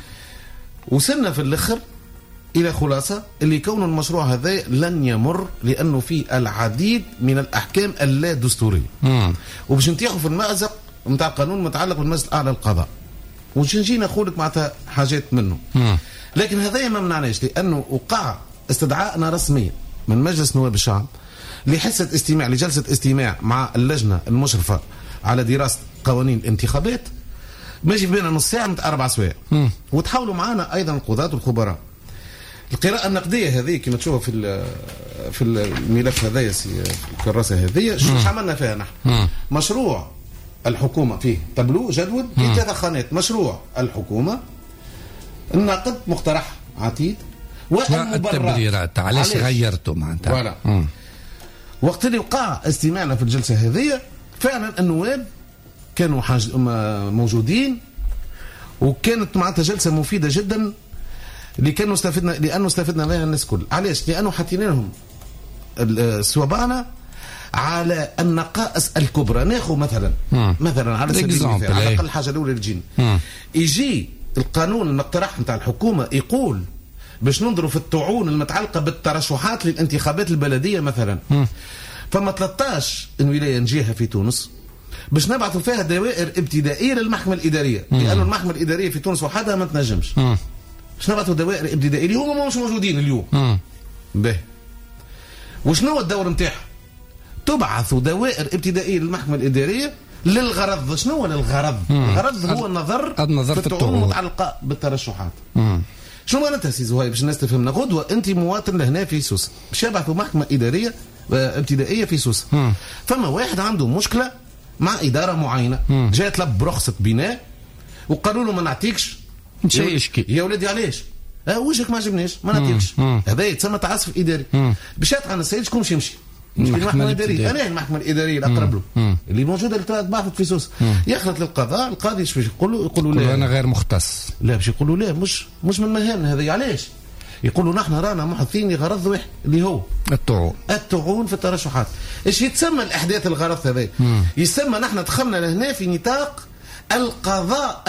وصلنا في الاخر الى خلاصه اللي كون المشروع هذا لن يمر لانه فيه العديد من الاحكام اللا دستوريه. وباش نتيحوا في المأزق نتاع قانون متعلق بالمجلس الاعلى للقضاء، وش نجي نقول لك معناتها حاجات منه. مم. لكن هذا ما منعناش، لانه وقع استدعائنا رسميا من مجلس نواب الشعب لحصه استماع لجلسه استماع مع اللجنه المشرفه على دراسه قوانين الانتخابات، ماشي بينا نص ساعه من اربع سوايع. وتحاولوا معنا ايضا القضاة والخبراء. القراءه النقديه هذه كما تشوفوا في في الملف هذايا في الكراسه هذه شو عملنا فيها نحن؟ مشروع الحكومه فيه تابلو جدول في ثلاث خانات. مشروع الحكومه النقد مقترح عتيد والتبريرات علاش غيرتوا معناتها. فوالا وقت اللي وقع استماعنا في الجلسه هذه فعلا النواب كانوا حاج... موجودين، وكانت معناتها جلسه مفيده جدا اللي كانوا استفدنا لانه استفدنا منها الناس الكل. علاش؟ لانه حطينا لهم صوابعنا على النقائص الكبرى. ناخذ مثلا مم. مثلا على سبيل المثال على الاقل الحاجه الاولى اللي تجينا يجي القانون المقترح نتاع الحكومه يقول باش ننظروا في الطعون المتعلقه بالترشحات للانتخابات البلديه مثلا. مم. فما ثلاثة عشر ولايه نجيها في تونس باش نبعثوا فيها دوائر ابتدائيه للمحكمه الاداريه، لانه المحكمه الاداريه في تونس وحدها ما تنجمش. مم. باش نبعثوا دوائر ابتدائيه اللي هما مش موجودين اليوم. به وشنو الدور نتاعها؟ تبعثوا دوائر ابتدائيه للمحكمه الاداريه للغرض. شنو هو للغرض؟ الغرض هو النظر, النظر في الطعون المتعلقه بالترشحات. مم. شنو معناتها سي زهير باش الناس تفهمنا؟ غدوه انت مواطن لهنا في سوسه باش يبعثوا محكمه اداريه ابتدائيه في سوسه. مم. فما واحد عنده مشكله مع اداره معينه، جاي يطلب برخصه بناء وقالوا له ما نعطيكش. مشى يشكي يا ولدي علاش؟ اه وجهك ما عجبنيش ما نعطيكش. هذا يتسمى تعسف اداري. مشات عن السيد شكون باش يمشي؟ المحكمه الاداريه. انا المحكمه الاداريه الاقرب له مم. اللي موجوده اللي تبعثت في سوسه. يخلط للقضاء، القاضي ايش باش يقول له؟ يقول له لا انا غير مختص. لا باش يقول له لا مش مش من مهامنا هذه. علاش؟ يقولوا نحن رانا محطين لغرض واحد اللي هو الطعون الطعون في الترشحات. ايش يتسمى الاحداث الغرض هذا؟ يسمى نحن دخلنا لهنا في نطاق القضاء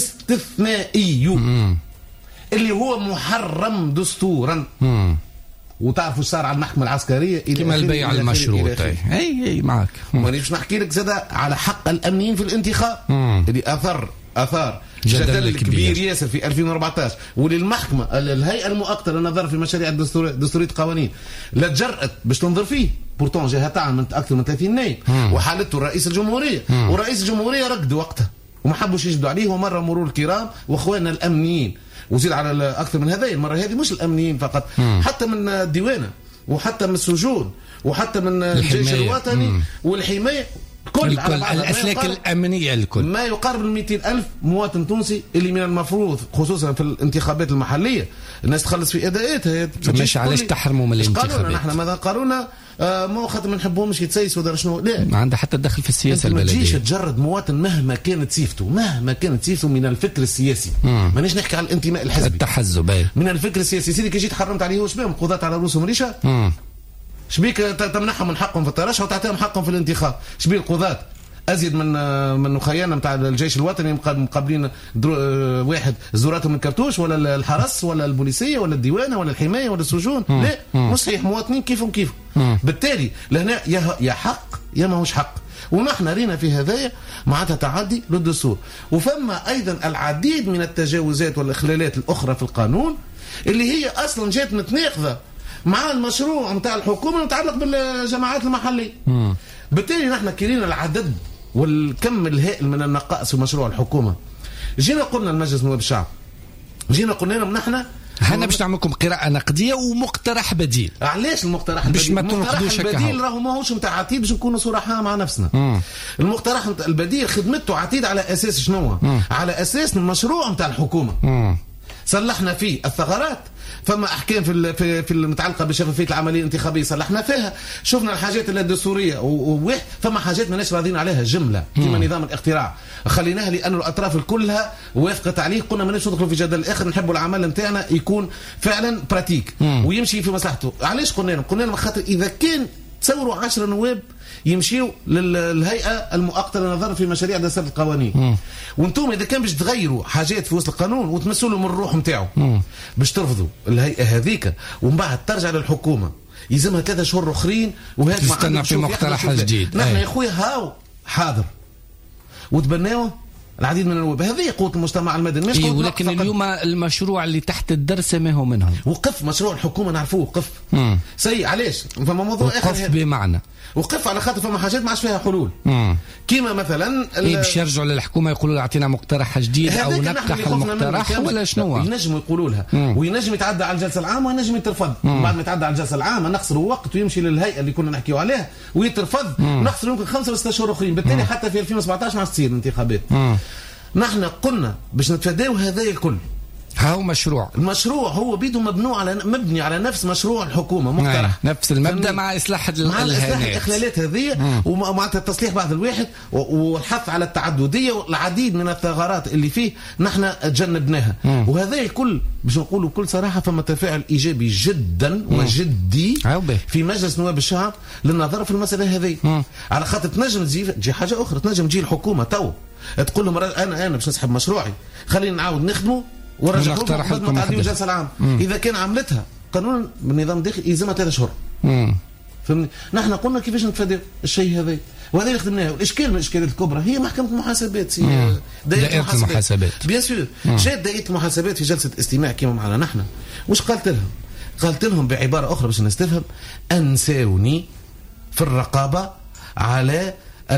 الاستثنائي مم. اللي هو محرم دستورا. مم. وتعرفوا صار على المحكمه العسكريه كما البيع المشروط. اي اي معك. مانيش نحكي لك زاد على حق الامنيين في الانتخاب مم. اللي اثر اثار جدل كبير ياسر في ألفين وأربعة عشر، وللمحكمه الهيئه المؤقته للنظر في المشاريع الدستوريه دستوريه قوانين لا تجرأت باش تنظر فيه. بورتون جهه تعمل من اكثر من ثلاثين نائب وحالته رئيس الجمهوريه مم. ورئيس الجمهوريه رقد وقتها وما حبوش يجدوا عليه، ومره مرور الكرام واخواننا الامنيين وزيد على اكثر من هذا. المره هذه مش الامنيين فقط مم. حتى من الديوانه وحتى من السجون وحتى من الجيش الوطني مم. والحمايه كل الكل الاسلاك الامنيه الكل ما يقارب ال مئتين ألف مواطن تونسي اللي من المفروض خصوصا في الانتخابات المحليه الناس تخلص في اداءاتها. مش علاش تحرموا من الانتخابات؟ نحن ماذا قالونا آه مو خاطر ما نحبهمش يتسيسوا ولا شنو. لا ما عنده حتى دخل في السياسه البلديه. ما تجيش تجرد مواطن مهما كانت سيفته مهما كانت سيفته من الفكر السياسي. مانيش نحكي على الانتماء الحزبي التحزب أي. من الفكر السياسي. سيدي كي جيت حرمت عليه واش بهم قضاة على رؤوسهم ريشه؟ شبيك تمنحهم من حقهم في الترشح وتعطيهم حقهم في الانتخاب؟ شبيه القضاة ازيد من من خيانا نتاع الجيش الوطني مقابلين واحد زوراتهم من كرتوش ولا الحرس ولا البوليسيه ولا الديوانه ولا الحمايه ولا السجون؟ لا مش صحيح. مواطنين كيفهم كيف. بالتالي لهنا يا حق يا ماهوش حق، ونحن رينا في هذايا معناتها تعدي للدستور. وفما ايضا العديد من التجاوزات والاخلالات الاخرى في القانون اللي هي اصلا جات متناقضه مع المشروع نتاع الحكومه المتعلق بالجماعات المحليه. بالتالي نحن كيرينا العدد والكم الهائل من النقائص في مشروع الحكومه. جينا قلنا لمجلس نواب الشعب، جينا قلنا لهم نحن احنا باش نعملكم قراءه نقديه ومقترح بديل. علاش المقترح البديل؟ باش ما تنقدوش هكا. البديل راهو ماهوش نتاع عتيد باش نكونوا صراحه مع نفسنا. مم. المقترح البديل خدمته عتيد على اساس شنو؟ على اساس المشروع نتاع الحكومه. مم. صلحنا فيه الثغرات، فما احكام في في في المتعلقه بشفافيه العمليه الانتخابيه صلحنا فيها، شفنا الحاجات الدستوريه وواحد فما حاجات ماناش راضيين عليها جمله كما نظام الاقتراع خليناها لانه الاطراف كلها وافقت عليه. قلنا ماناش ندخلوا في جدل اخر، نحبوا العمل نتاعنا يكون فعلا براتيك ويمشي في مصلحته. علاش قلنا لهم؟ قلنا لهم خاطر اذا كان تصوروا عشرة نواب يمشيوا للهيئه المؤقته للنظر في مشاريع دراسات القوانين، وانتم اذا كان باش تغيروا حاجات في وسط القانون وتمسوا له من الروح نتاعو باش ترفضوا الهيئه هذيك ومن بعد ترجع للحكومه يلزمها ثلاثة شهور اخرين وهذا تستنى في مقترح جديد. نحن يا خويا هاو حاضر وتبناوه العديد من النواب. هذه قوة المجتمع المدني مش إيه، ولكن اليوم المشروع اللي تحت الدرس ما هو منهم. وقف مشروع الحكومه نعرفوه وقف سي. علاش؟ فما موضوع اخر وقف بمعنى وقف على خاطر فما حاجات ما عادش فيها حلول. كيما مثلا إيه باش يرجعوا للحكومه يقولوا اعطينا مقترح جديد او نقح المقترح ولا شنو؟ ينجموا يقولوا لها وينجم يتعدى على الجلسه العامه وينجم يترفض. بعد ما يتعدى على الجلسه العامه نخسروا وقت ويمشي للهيئه اللي كنا نحكيوا عليها ويترفض نخسر يمكن خمسة وستة شهور اخرين. بالتالي حتى في ألفين وسبعطاش ما تصير الانتخابات. نحن قلنا باش نتفاداو هذا الكل هاو مشروع المشروع هو بيده مبني على مبني على نفس مشروع الحكومه مقترح نفس المبدا مع اصلاح مع الاصلاح الاخلالات هذه ومعناتها التصليح بعض الواحد والحث على التعدديه والعديد من الثغرات اللي فيه نحن تجنبناها. وهذا الكل باش نقولوا بكل صراحه فما تفاعل ايجابي جدا وجدي في مجلس نواب الشعب للنظر في المساله هذه. على خاطر تنجم تجي تجي حاجه اخرى، تنجم تجي الحكومه تو تقول لهم انا انا باش نسحب مشروعي خلينا نعاود نخدمه ورجع لكم تعديل الجلسه العام. اذا كان عملتها قانون بالنظام الداخلي يلزمها ثلاث شهور. فهمني؟ نحن قلنا كيفاش نتفادى الشيء هذا وهذا اللي خدمناه. الاشكال من الاشكالات الكبرى هي محكمه المحاسبات، هي دائره المحاسبات. بيان سور جات دائره المحاسبات في جلسه استماع كما معنا نحن. واش قالت لهم؟ قالت لهم بعباره اخرى باش الناس تفهم، انساوني في الرقابه على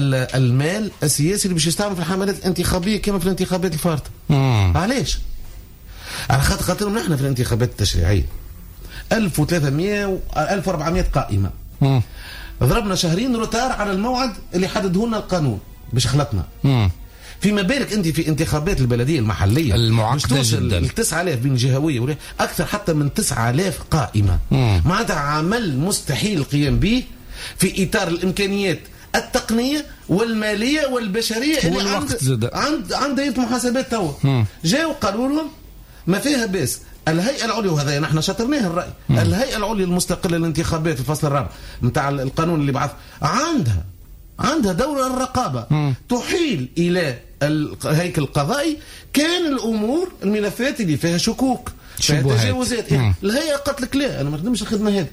المال السياسي اللي باش يستعمل في الحملات الانتخابيه كما في الانتخابات الفارطه. علاش؟ على خاطر قالت لهم نحن في الانتخابات التشريعيه ألف وثلاثمائة و ألف وأربعمائة قائمه. مم. ضربنا شهرين روتار على الموعد اللي حدده لنا القانون باش خلطنا. مم. فيما بالك انت في انتخابات البلديه المحليه المعقده جدا ال تسعة آلاف بين جهويه اكثر حتى من تسعة آلاف قائمه. معناتها عمل مستحيل القيام به في اطار الامكانيات التقنيه والماليه والبشريه اللي عند زد. عند عند دائره محاسبات توا. جاوا قالوا لهم ما فيها باس الهيئه العليا، وهذا نحن شطرناه الراي، مم. الهيئه العليا المستقله للانتخابات في الفصل الرابع نتاع القانون اللي بعث عندها عندها دور الرقابه. مم. تحيل الى الهيكل القضائي كان الامور الملفات اللي فيها شكوك فيها تجاوزات. الهيئه قالت لك لا انا ما نخدمش الخدمه هذه،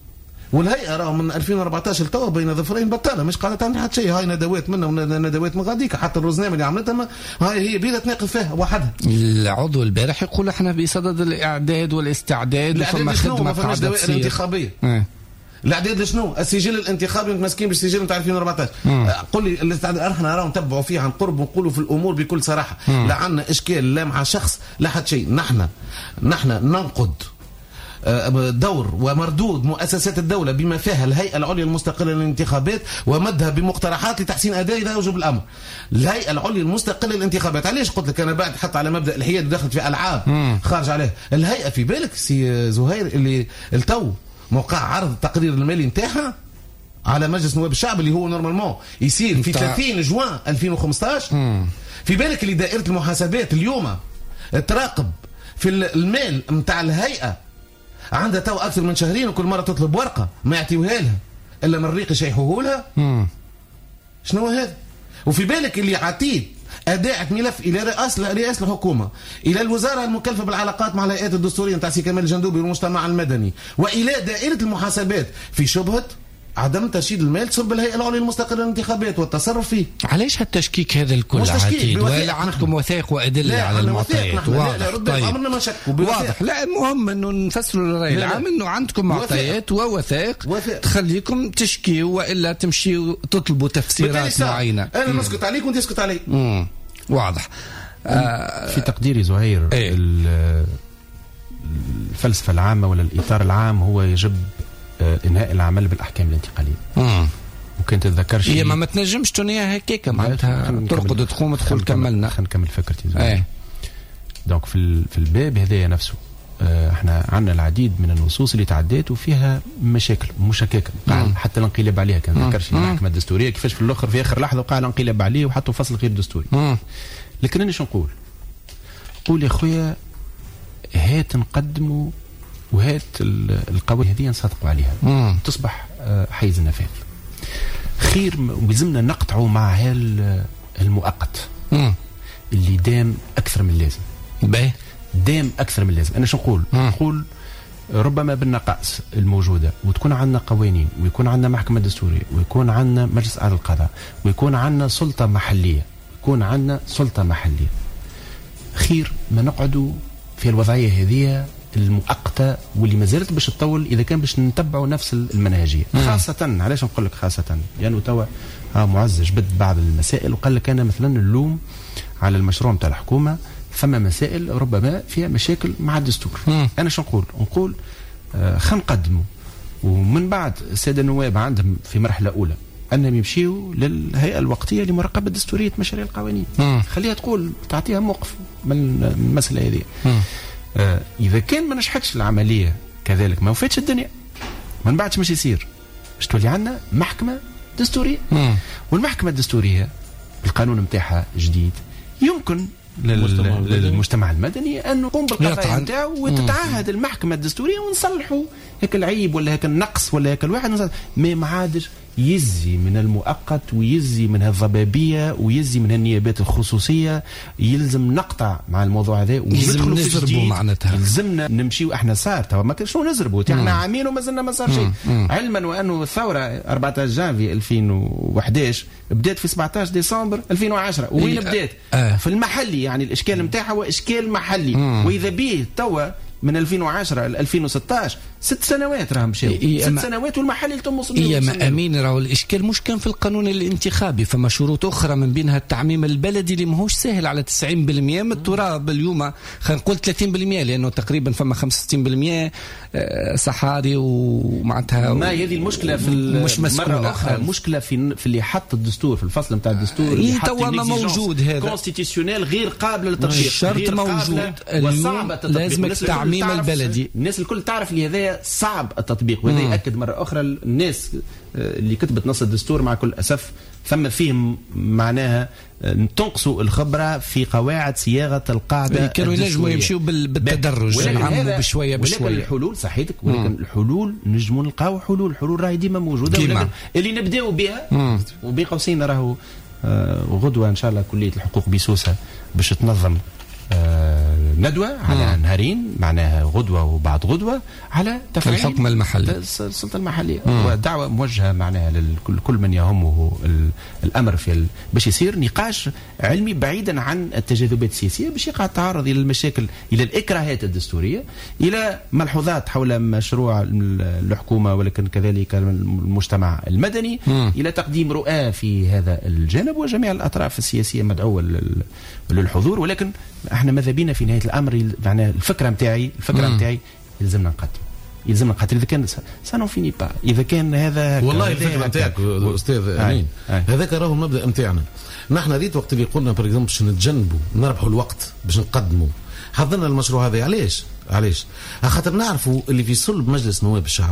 والهيئه راه من ألفين وأربعطاش لتوا بين ظفرين بطاله مش قاعده تعمل حتى شيء. هاي ندوات منا وندوات من غاديك، حتى الرزنامه اللي عملتها هاي هي بيدها تناقض فيها وحدها. العضو البارح يقول احنا بصدد الاعداد والاستعداد وفما خدمه قاعده تصير انتخابيه. اه. الاعداد لشنو؟ السجل الانتخابي متمسكين بالسجل نتاع ألفين وأربعطاش. قول لي الاستعداد احنا راهو نتبعوا فيه عن قرب ونقولوا في الامور بكل صراحه. مم. لا عندنا اشكال لا مع شخص لا حد شيء. نحن نحن ننقد دور ومردود مؤسسات الدولة بما فيها الهيئة العليا المستقلة للانتخابات ومدها بمقترحات لتحسين أداء إذا وجب الأمر. الهيئة العليا المستقلة للانتخابات علاش قلت لك أنا بعد حتى على مبدأ الحياد ودخلت في ألعاب مم. خارج عليه. الهيئة في بالك سي زهير اللي التو موقع عرض التقرير المالي نتاعها على مجلس نواب الشعب اللي هو نورمالمون يصير في ثلاثين جوان ألفين وخمسطاش. مم. في بالك اللي دائرة المحاسبات اليوم تراقب في المال نتاع الهيئة عندها تو اكثر من شهرين وكل مره تطلب ورقه ما يعطيوها لها الا من الريق يشيحوه لها. شنو هذا؟ وفي بالك اللي عطيت اداء ملف الى رئاسه رئاسه الحكومه، الى الوزاره المكلفه بالعلاقات مع الهيئات الدستوريه نتاع سي كمال الجندوبي والمجتمع المدني، والى دائره المحاسبات في شبهه عدم ترشيد المال تصب الهيئه العليا المستقله للانتخابات والتصرف فيه. علاش هالتشكيك هذا الكل عتيد؟ ولا عندكم وثائق وادله على المعطيات؟ واضح. طيب عمرنا ما شكوا واضح. لا المهم انه نفسروا للراي العام انه عندكم معطيات ووثائق تخليكم تشكيوا والا تمشيوا تطلبوا تفسيرات معينه. انا نسكت عليك وانت تسكت علي. امم واضح. آه في تقديري زهير ايه؟ الفلسفه العامه ولا الاطار العام هو يجب انهاء العمل بالاحكام الانتقاليه. امم ممكن تتذكر شيء هي ما, ما تنجمش تنيها هكاك معناتها ترقد تقوم تقول كملنا. خلينا نكمل فكرتي. ايه دونك في في الباب هذايا نفسه اه احنا عندنا العديد من النصوص اللي تعدات وفيها مشاكل مشككه حتى الانقلاب عليها. كان ذكرش المحكمه الدستوريه كيفاش في الاخر في اخر لحظه وقع الانقلاب عليه وحطوا فصل غير دستوري. مم. لكن انا شو نقول؟ نقول يا خويا هات نقدموا وهات القوانين هذه نصدقوا عليها. مم. تصبح حيز النفاذ خير ولازمنا نقطعوا مع هالمؤقت اللي دام اكثر من اللازم. باهي دام اكثر من اللازم. انا شو نقول؟ نقول ربما بالنقائص الموجوده وتكون عندنا قوانين ويكون عندنا محكمه دستوريه ويكون عندنا مجلس اعلى القضاء ويكون عندنا سلطه محليه يكون عندنا سلطه محليه خير ما نقعدوا في الوضعيه هذه المؤقته واللي ما زالت باش تطول اذا كان باش نتبعوا نفس المنهجيه. مم. خاصه علاش نقول لك خاصه لانه يعني توا معز جبد بعض المسائل وقال لك انا مثلا اللوم على المشروع نتاع الحكومه ثم مسائل ربما فيها مشاكل مع الدستور. مم. انا شو نقول؟ نقول آه خلينا نقدموا ومن بعد الساده النواب عندهم في مرحله اولى انهم يمشيوا للهيئه الوقتيه لمراقبه دستوريه مشاريع القوانين. مم. خليها تقول تعطيها موقف من المساله هذه. آه اذا كان ما نجحتش العمليه كذلك ما وفاتش الدنيا، ما بعدش مش يصير باش تولي عندنا محكمه دستوريه. مم. والمحكمه الدستوريه القانون نتاعها جديد يمكن للمجتمع المدني أن يقوم بالقضايا نتاعو وتتعهد المحكمة الدستورية ونصلحوا هيك العيب ولا هيك النقص ولا هيك الواحد، ما معادش يزي من المؤقت ويزي من الضبابية ويزي من النيابات الخصوصية. يلزم نقطع مع الموضوع هذا وندخلوا في جديد. معناتها يلزمنا نمشيو احنا صار توا ما كانش نزربوا احنا عامين وما زلنا ما صار شيء، علما وانه الثورة أربعة عشر جانفي ألفين وأحد عشر بدات في سبعة عشر ديسمبر ألفين وعشرة. وين بدات؟ آه. في المحلي، يعني الاشكال نتاعها هو اشكال محلي. مم. واذا به توا من ألفين وعشرة ل ألفين وستة عشر ست سنوات راهم مشاو ست سنوات والمحل يتم وصل يا ما امين. راهو الاشكال مش كان في القانون الانتخابي، فما شروط اخرى من بينها التعميم البلدي اللي ماهوش سهل على تسعين بالمئة من التراب اليوم، خلينا نقول ثلاثين بالمئة لانه تقريبا فما خمسة وستين بالمئة صحاري ومعناتها ما هذه المشكله في مش مسؤوله اخرى. المشكله في في اللي حط الدستور في الفصل نتاع الدستور اللي حط توا ما موجود هذا كونستيتيسيونيل غير قابل للتطبيق. الشرط موجود لازم التعميم البلدي. الناس الكل تعرف اللي هذا صعب التطبيق، وهذا يأكد مرة أخرى الناس اللي كتبت نص الدستور مع كل أسف ثم فيهم معناها تنقصوا الخبرة في قواعد صياغة القاعدة. كانوا ينجموا يمشيوا بالتدرج يعموا بشوية بشوية. ولكن الحلول صحيتك، ولكن الحلول نجموا نلقاو حلول. الحلول راهي ديما موجودة، ولكن اللي نبداو بها وبين قوسين راهو غدوة إن شاء الله كلية الحقوق بسوسة باش تنظم آه ندوة على مم. نهارين، معناها غدوة وبعد غدوة على تفعيل الحكم المحلي السلطة المحلية. ودعوة موجهة معناها لكل من يهمه الأمر في باش يصير نقاش علمي بعيدا عن التجاذبات السياسية، باش يقع التعرض إلى المشاكل، إلى الإكراهات الدستورية، إلى ملحوظات حول مشروع الحكومة ولكن كذلك المجتمع المدني، مم. إلى تقديم رؤى في هذا الجانب، وجميع الأطراف السياسية مدعوة للحضور. ولكن احنا ماذا بينا في نهايه الامر معناها الفكره نتاعي الفكره نتاعي يلزمنا نقدم يلزمنا نقدم اذا كان سانو فيني با اذا كان هذا والله الفكره نتاعك استاذ امين هذاك راهو المبدا نتاعنا. نحن ريت وقت اللي قلنا بار اكزومبل باش نتجنبوا نربحوا الوقت باش نقدموا حضرنا المشروع هذا. علاش علاش خاطر نعرفوا اللي في صلب مجلس نواب الشعب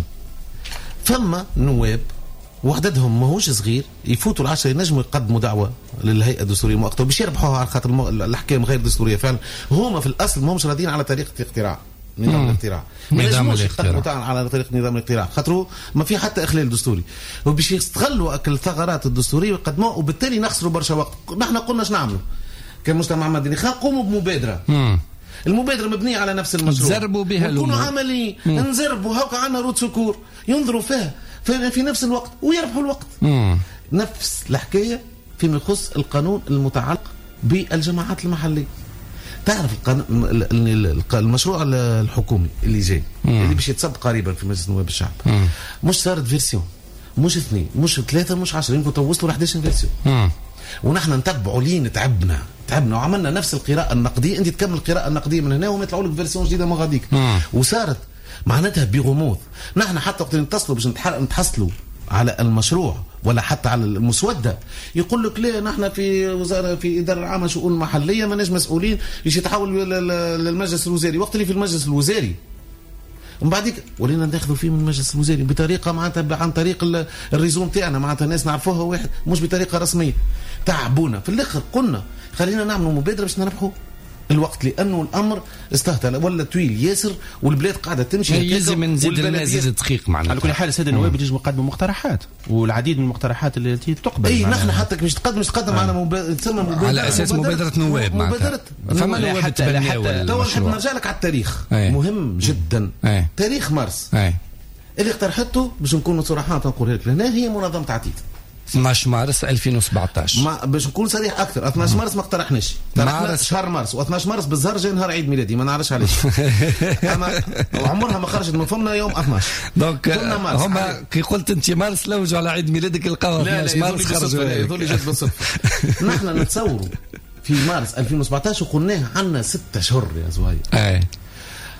ثم نواب وعددهم ماهوش صغير يفوتوا العشرة ينجموا يقدموا دعوة للهيئة الدستورية المؤقتة باش يربحوها على خاطر المو... الأحكام غير دستورية. فعلا هما في الأصل ماهمش راضيين على طريقة الاقتراع نظام الاقتراع، ما ينجموش يقدموا على طريقة نظام الاقتراع خاطر ما في حتى إخلال دستوري، وباش يستغلوا أكل الثغرات الدستورية ويقدموها وبالتالي نخسروا برشا وقت. نحن قلنا اش نعملوا كمجتمع مدني؟ خلينا نقوموا بمبادرة. مم. المبادرة مبنية على نفس المشروع، نزربوا بها نكونوا عمليين، نزربوا هاكا عندنا رود سكور ينظروا فيها في نفس الوقت ويربحوا الوقت. مم. نفس الحكاية فيما يخص القانون المتعلق بالجماعات المحلية. تعرف المشروع الحكومي اللي جاي مم. اللي باش يتصدق قريبا في مجلس نواب الشعب مم. مش صارت فيرسيون، مش اثنين، مش ثلاثة، مش عشرة، يمكن توصلوا ل أحد عشر فيرسيون. مم. ونحن نتبعوا لين تعبنا تعبنا وعملنا نفس القراءة النقدية. انت تكمل القراءة النقدية من هنا وما يطلعوا لك فيرسيون جديدة ما غاديك. وصارت معناتها بغموض. نحن حتى وقت نتصلوا باش نتحصلوا على المشروع ولا حتى على المسودة يقول لك لا نحن في وزارة في إدارة العامة شؤون محلية ما نجم مسؤولين باش يتحول للمجلس الوزاري. وقت اللي في المجلس الوزاري ومن بعديك ولينا ناخذوا فيه من المجلس الوزاري بطريقة معناتها عن طريق الريزوم تاعنا معناتها ناس نعرفوها واحد مش بطريقة رسمية. تعبونا في الآخر قلنا خلينا نعملوا مبادرة باش نربحوا الوقت لانه الامر استهتر ولا طويل ياسر والبلاد قاعده تمشي. يلزم نزيد المزيد دقيق معنا. على كل حال الساده النواب يجوا يقدموا مقترحات والعديد من المقترحات التي تقبل. اي نحن حتى مش تقدم مش تقدم معنا مبادره تسمى مبادره على اساس مبادره نواب مبادره فما نواب تبناوا. تو نحب نرجع لك على التاريخ أي. مهم جدا أي. تاريخ مارس أي. اللي اقترحته باش نكونوا صراحه نقول لك لهنا هي منظمه عتيد اثناش مارس ألفين وسبعطاش. ما باش نكون صريح اكثر اثناش مارس ما اقترحناش مارس شهر مارس واثناش مارس بالزهر جاي نهار عيد ميلادي ما نعرفش علاش اما عمرها ما خرجت من فمنا يوم اثناش. دونك هما كي قلت انت مارس لوجوا على عيد ميلادك لقاوها اثناش مارس خرجوا يقول لي جات بالصدفه. نحن نتصوروا في مارس ألفين وسبعطاش وقلناه عندنا ستة اشهر يا زوير. اي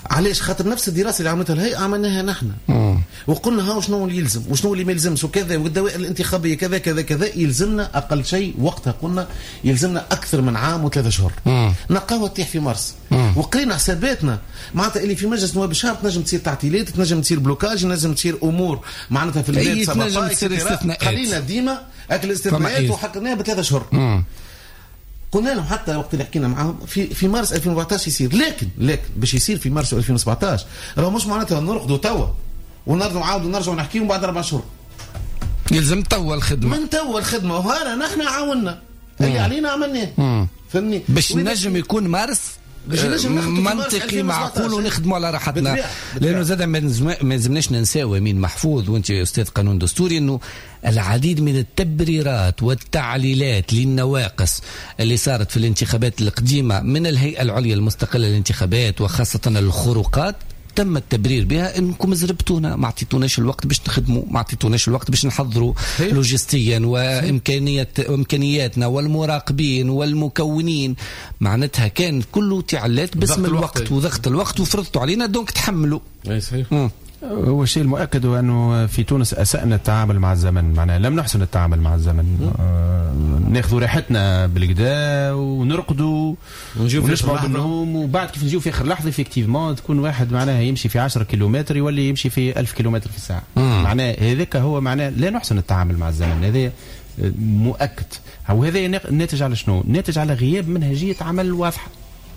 علاش؟ خاطر نفس الدراسه اللي عملتها الهيئه عملناها نحن، وقلنا ها شنو اللي يلزم وشنو اللي ما يلزمش وكذا، والدوائر الانتخابيه كذا كذا كذا. يلزمنا اقل شيء وقتها قلنا يلزمنا اكثر من عام وثلاثة اشهر. نلقاوها تطيح في مارس، وقرينا حساباتنا معناتها اللي في مجلس نواب الشعب تنجم تصير تعطيلات، تنجم تصير بلوكاج، تنجم تصير امور معناتها في البلاد سبقات. خلينا ديما اكل الاستثناءات وحكيناها بثلاثة اشهر. قلنا لهم حتى وقت اللي حكينا معاهم في في مارس ألفين وأربعطاش يصير، لكن لكن باش يصير في مارس ألفين وسبعطاش راه مش معناتها نرقدوا توا ونرجعوا نعاودوا نرجعوا نحكيهم بعد اربع شهور. يلزم توا الخدمه من توا الخدمه، وهذا نحن عاونا اللي علينا عملناه، فهمني؟ باش نجم يكون مارس منطقي معقول ونخدموا على راحتنا. لانه زاد ما لازمناش ننساو مين محفوظ وانت استاذ قانون دستوري انه العديد من التبريرات والتعليلات للنواقص اللي صارت في الانتخابات القديمه من الهيئه العليا المستقله للانتخابات وخاصه الخروقات تم التبرير بها انكم زربتونا، ما عطيتوناش الوقت باش نخدموا، ما عطيتوناش الوقت باش نحضروا لوجستيا وامكانيات امكانياتنا والمراقبين والمكونين. معناتها كان كله تعلات باسم الوقت وضغط الوقت وفرضتوا علينا، دونك تحملوا. اي صحيح. هو الشيء المؤكد هو أنه في تونس أسأنا التعامل مع الزمن، معناها لم نحسن التعامل مع الزمن. آه ناخذوا راحتنا بالكدا ونرقدوا ونشبعوا بالنوم، وبعد كيف نجيو في آخر لحظة فيكتيفمون تكون واحد معناها يمشي في عشرة كيلومتر يولي يمشي في ألف كيلومتر في الساعة. معناها هذاك هو معناه لا نحسن التعامل مع الزمن، هذا مؤكد. وهذا ناتج على شنو؟ ناتج على غياب منهجية عمل واضحة.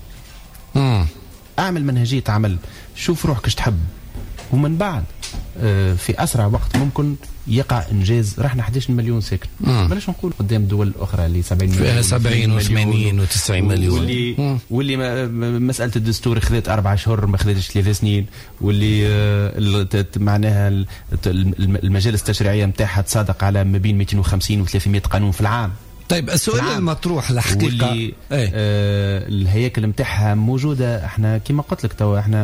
أعمل منهجية عمل، شوف روحك ايش تحب، ومن بعد في أسرع وقت ممكن يقع إنجاز. رحنا أحد عشر مليون ساكن، بلاش نقول قدام دول أخرى اللي سبعين مليون فيها سبعين وثمانين وتسعين مليون، واللي واللي مسألة الدستور خذت أربع شهور ما خذتش ثلاث سنين، واللي معناها المجالس التشريعية متاعها تصادق على ما بين مئتين وخمسين و ثلاثمئة قانون في العام. طيب السؤال المطروح الحقيقة ايه؟ آه الهياكل متاعها موجودة. احنا كما قلت لك توا احنا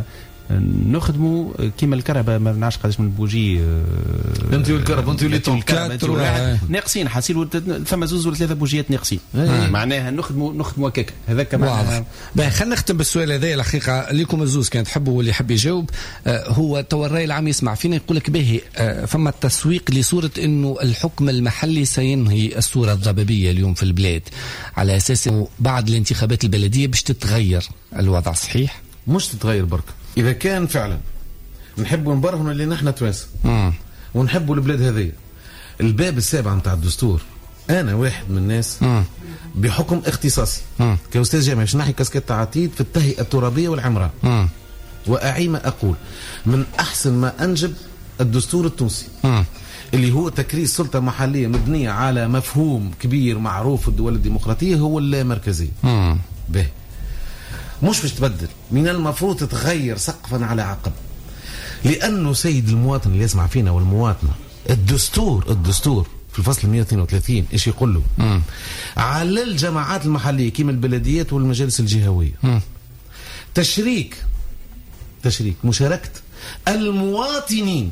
نخدموا كيما الكهرباء ما نعرفش قداش من البوجي. انت والكهرباء انت اللي تنكرتوا ناقصين، حاسين ثم زوز ولا ثلاثه بوجيات ناقصين. معناها نخدموا نخدموا هكاك. هذاك واضح. خلينا نختم بالسؤال هذا الحقيقه ليكم الزوز كان تحبوا واللي يحب يجاوب. آه هو تو الراي العام يسمع فينا يقول لك باهي آه فما التسويق لصوره انه الحكم المحلي سينهي الصوره الضبابيه اليوم في البلاد على اساس انه بعد الانتخابات البلديه باش تتغير الوضع. صحيح؟ مش تتغير برك. إذا كان فعلا نحبوا نبرهنوا اللي نحن توانسة ونحبوا البلاد هذه، الباب السابع متاع الدستور، أنا واحد من الناس مم. بحكم اختصاصي مم. كأستاذ جامعي باش نحي كاسكيت عتيد في التهيئة الترابية والعمران، وأعي ما أقول من أحسن ما أنجب الدستور التونسي مم. اللي هو تكريس سلطة محلية مبنية على مفهوم كبير معروف في الدول الديمقراطية هو اللامركزية. به مش باش تبدل، من المفروض تتغير سقفا على عقب، لأنه سيد المواطن اللي يسمع فينا والمواطنة، الدستور الدستور في الفصل مئة واثنين وثلاثين ايش يقول له؟ مم. على الجماعات المحلية كيما البلديات والمجالس الجهوية مم. تشريك تشريك مشاركة المواطنين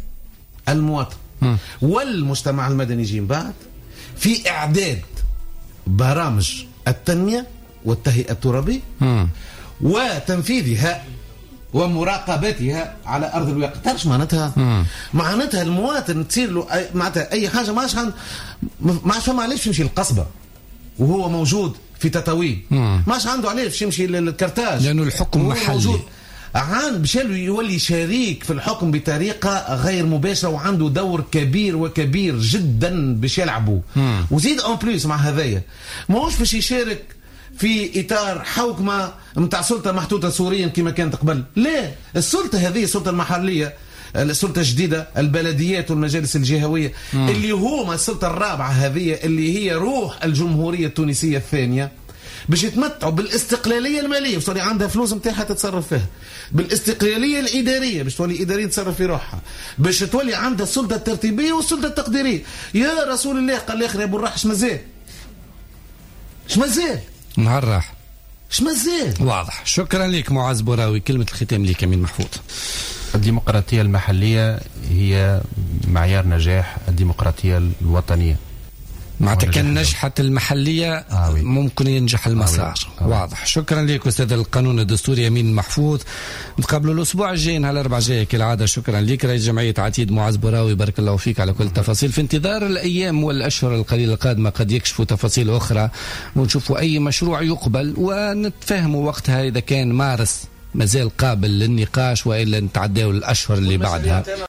المواطن مم. والمجتمع المدني يجي بعد في إعداد برامج التنمية والتهيئة الترابية وتنفيذها ومراقبتها على أرض الواقع. تعرفش معناتها؟ مم. معناتها المواطن تصير له أي معناتها أي حاجة ما عادش ما عادش فما علاش يمشي للقصبة وهو موجود في تطاوين، ما عادش عنده علاش يمشي للكرتاج لأنه الحكم محلي. عن بشالو يولي شريك في الحكم بطريقة غير مباشرة وعنده دور كبير وكبير جدا باش يلعبوا. وزيد اون بليس مع هذايا ماهوش باش يشارك في اطار حوكمه نتاع سلطه محطوطه سوريا كما كانت قبل، لا، السلطه هذه السلطه المحليه، السلطه الجديده، البلديات والمجالس الجهويه مم. اللي هما السلطه الرابعه هذه اللي هي روح الجمهوريه التونسيه الثانيه، باش يتمتعوا بالاستقلاليه الماليه، باش تولي عندها فلوس نتاعها تتصرف فيها، بالاستقلاليه الاداريه باش تولي اداريه تتصرف في روحها، باش تولي عندها السلطه الترتيبيه والسلطه التقديريه. يا رسول الله قال الاخر يا ابو الراح شمزال شمزال نهار راح شمزال. واضح. شكرا لك معاذ بوراوي. كلمه الختام لك امين محفوظ. الديمقراطيه المحليه هي معيار نجاح الديمقراطيه الوطنيه. معناتها كان نجحت المحلية آه ممكن ينجح المسار. آه آه واضح. شكرا لك أستاذ القانون الدستوري أمين محفوظ. نتقابلوا الأسبوع الجاي نهار الأربعاء الجاي كالعادة. شكرا لك رئيس جمعية عتيد معاذ براوي، بارك الله فيك على كل التفاصيل. في انتظار الأيام والأشهر القليلة القادمة قد يكشفوا تفاصيل أخرى ونشوفوا أي مشروع يقبل ونتفاهموا وقتها إذا كان مارس مازال قابل للنقاش وإلا نتعداو الأشهر اللي بعدها.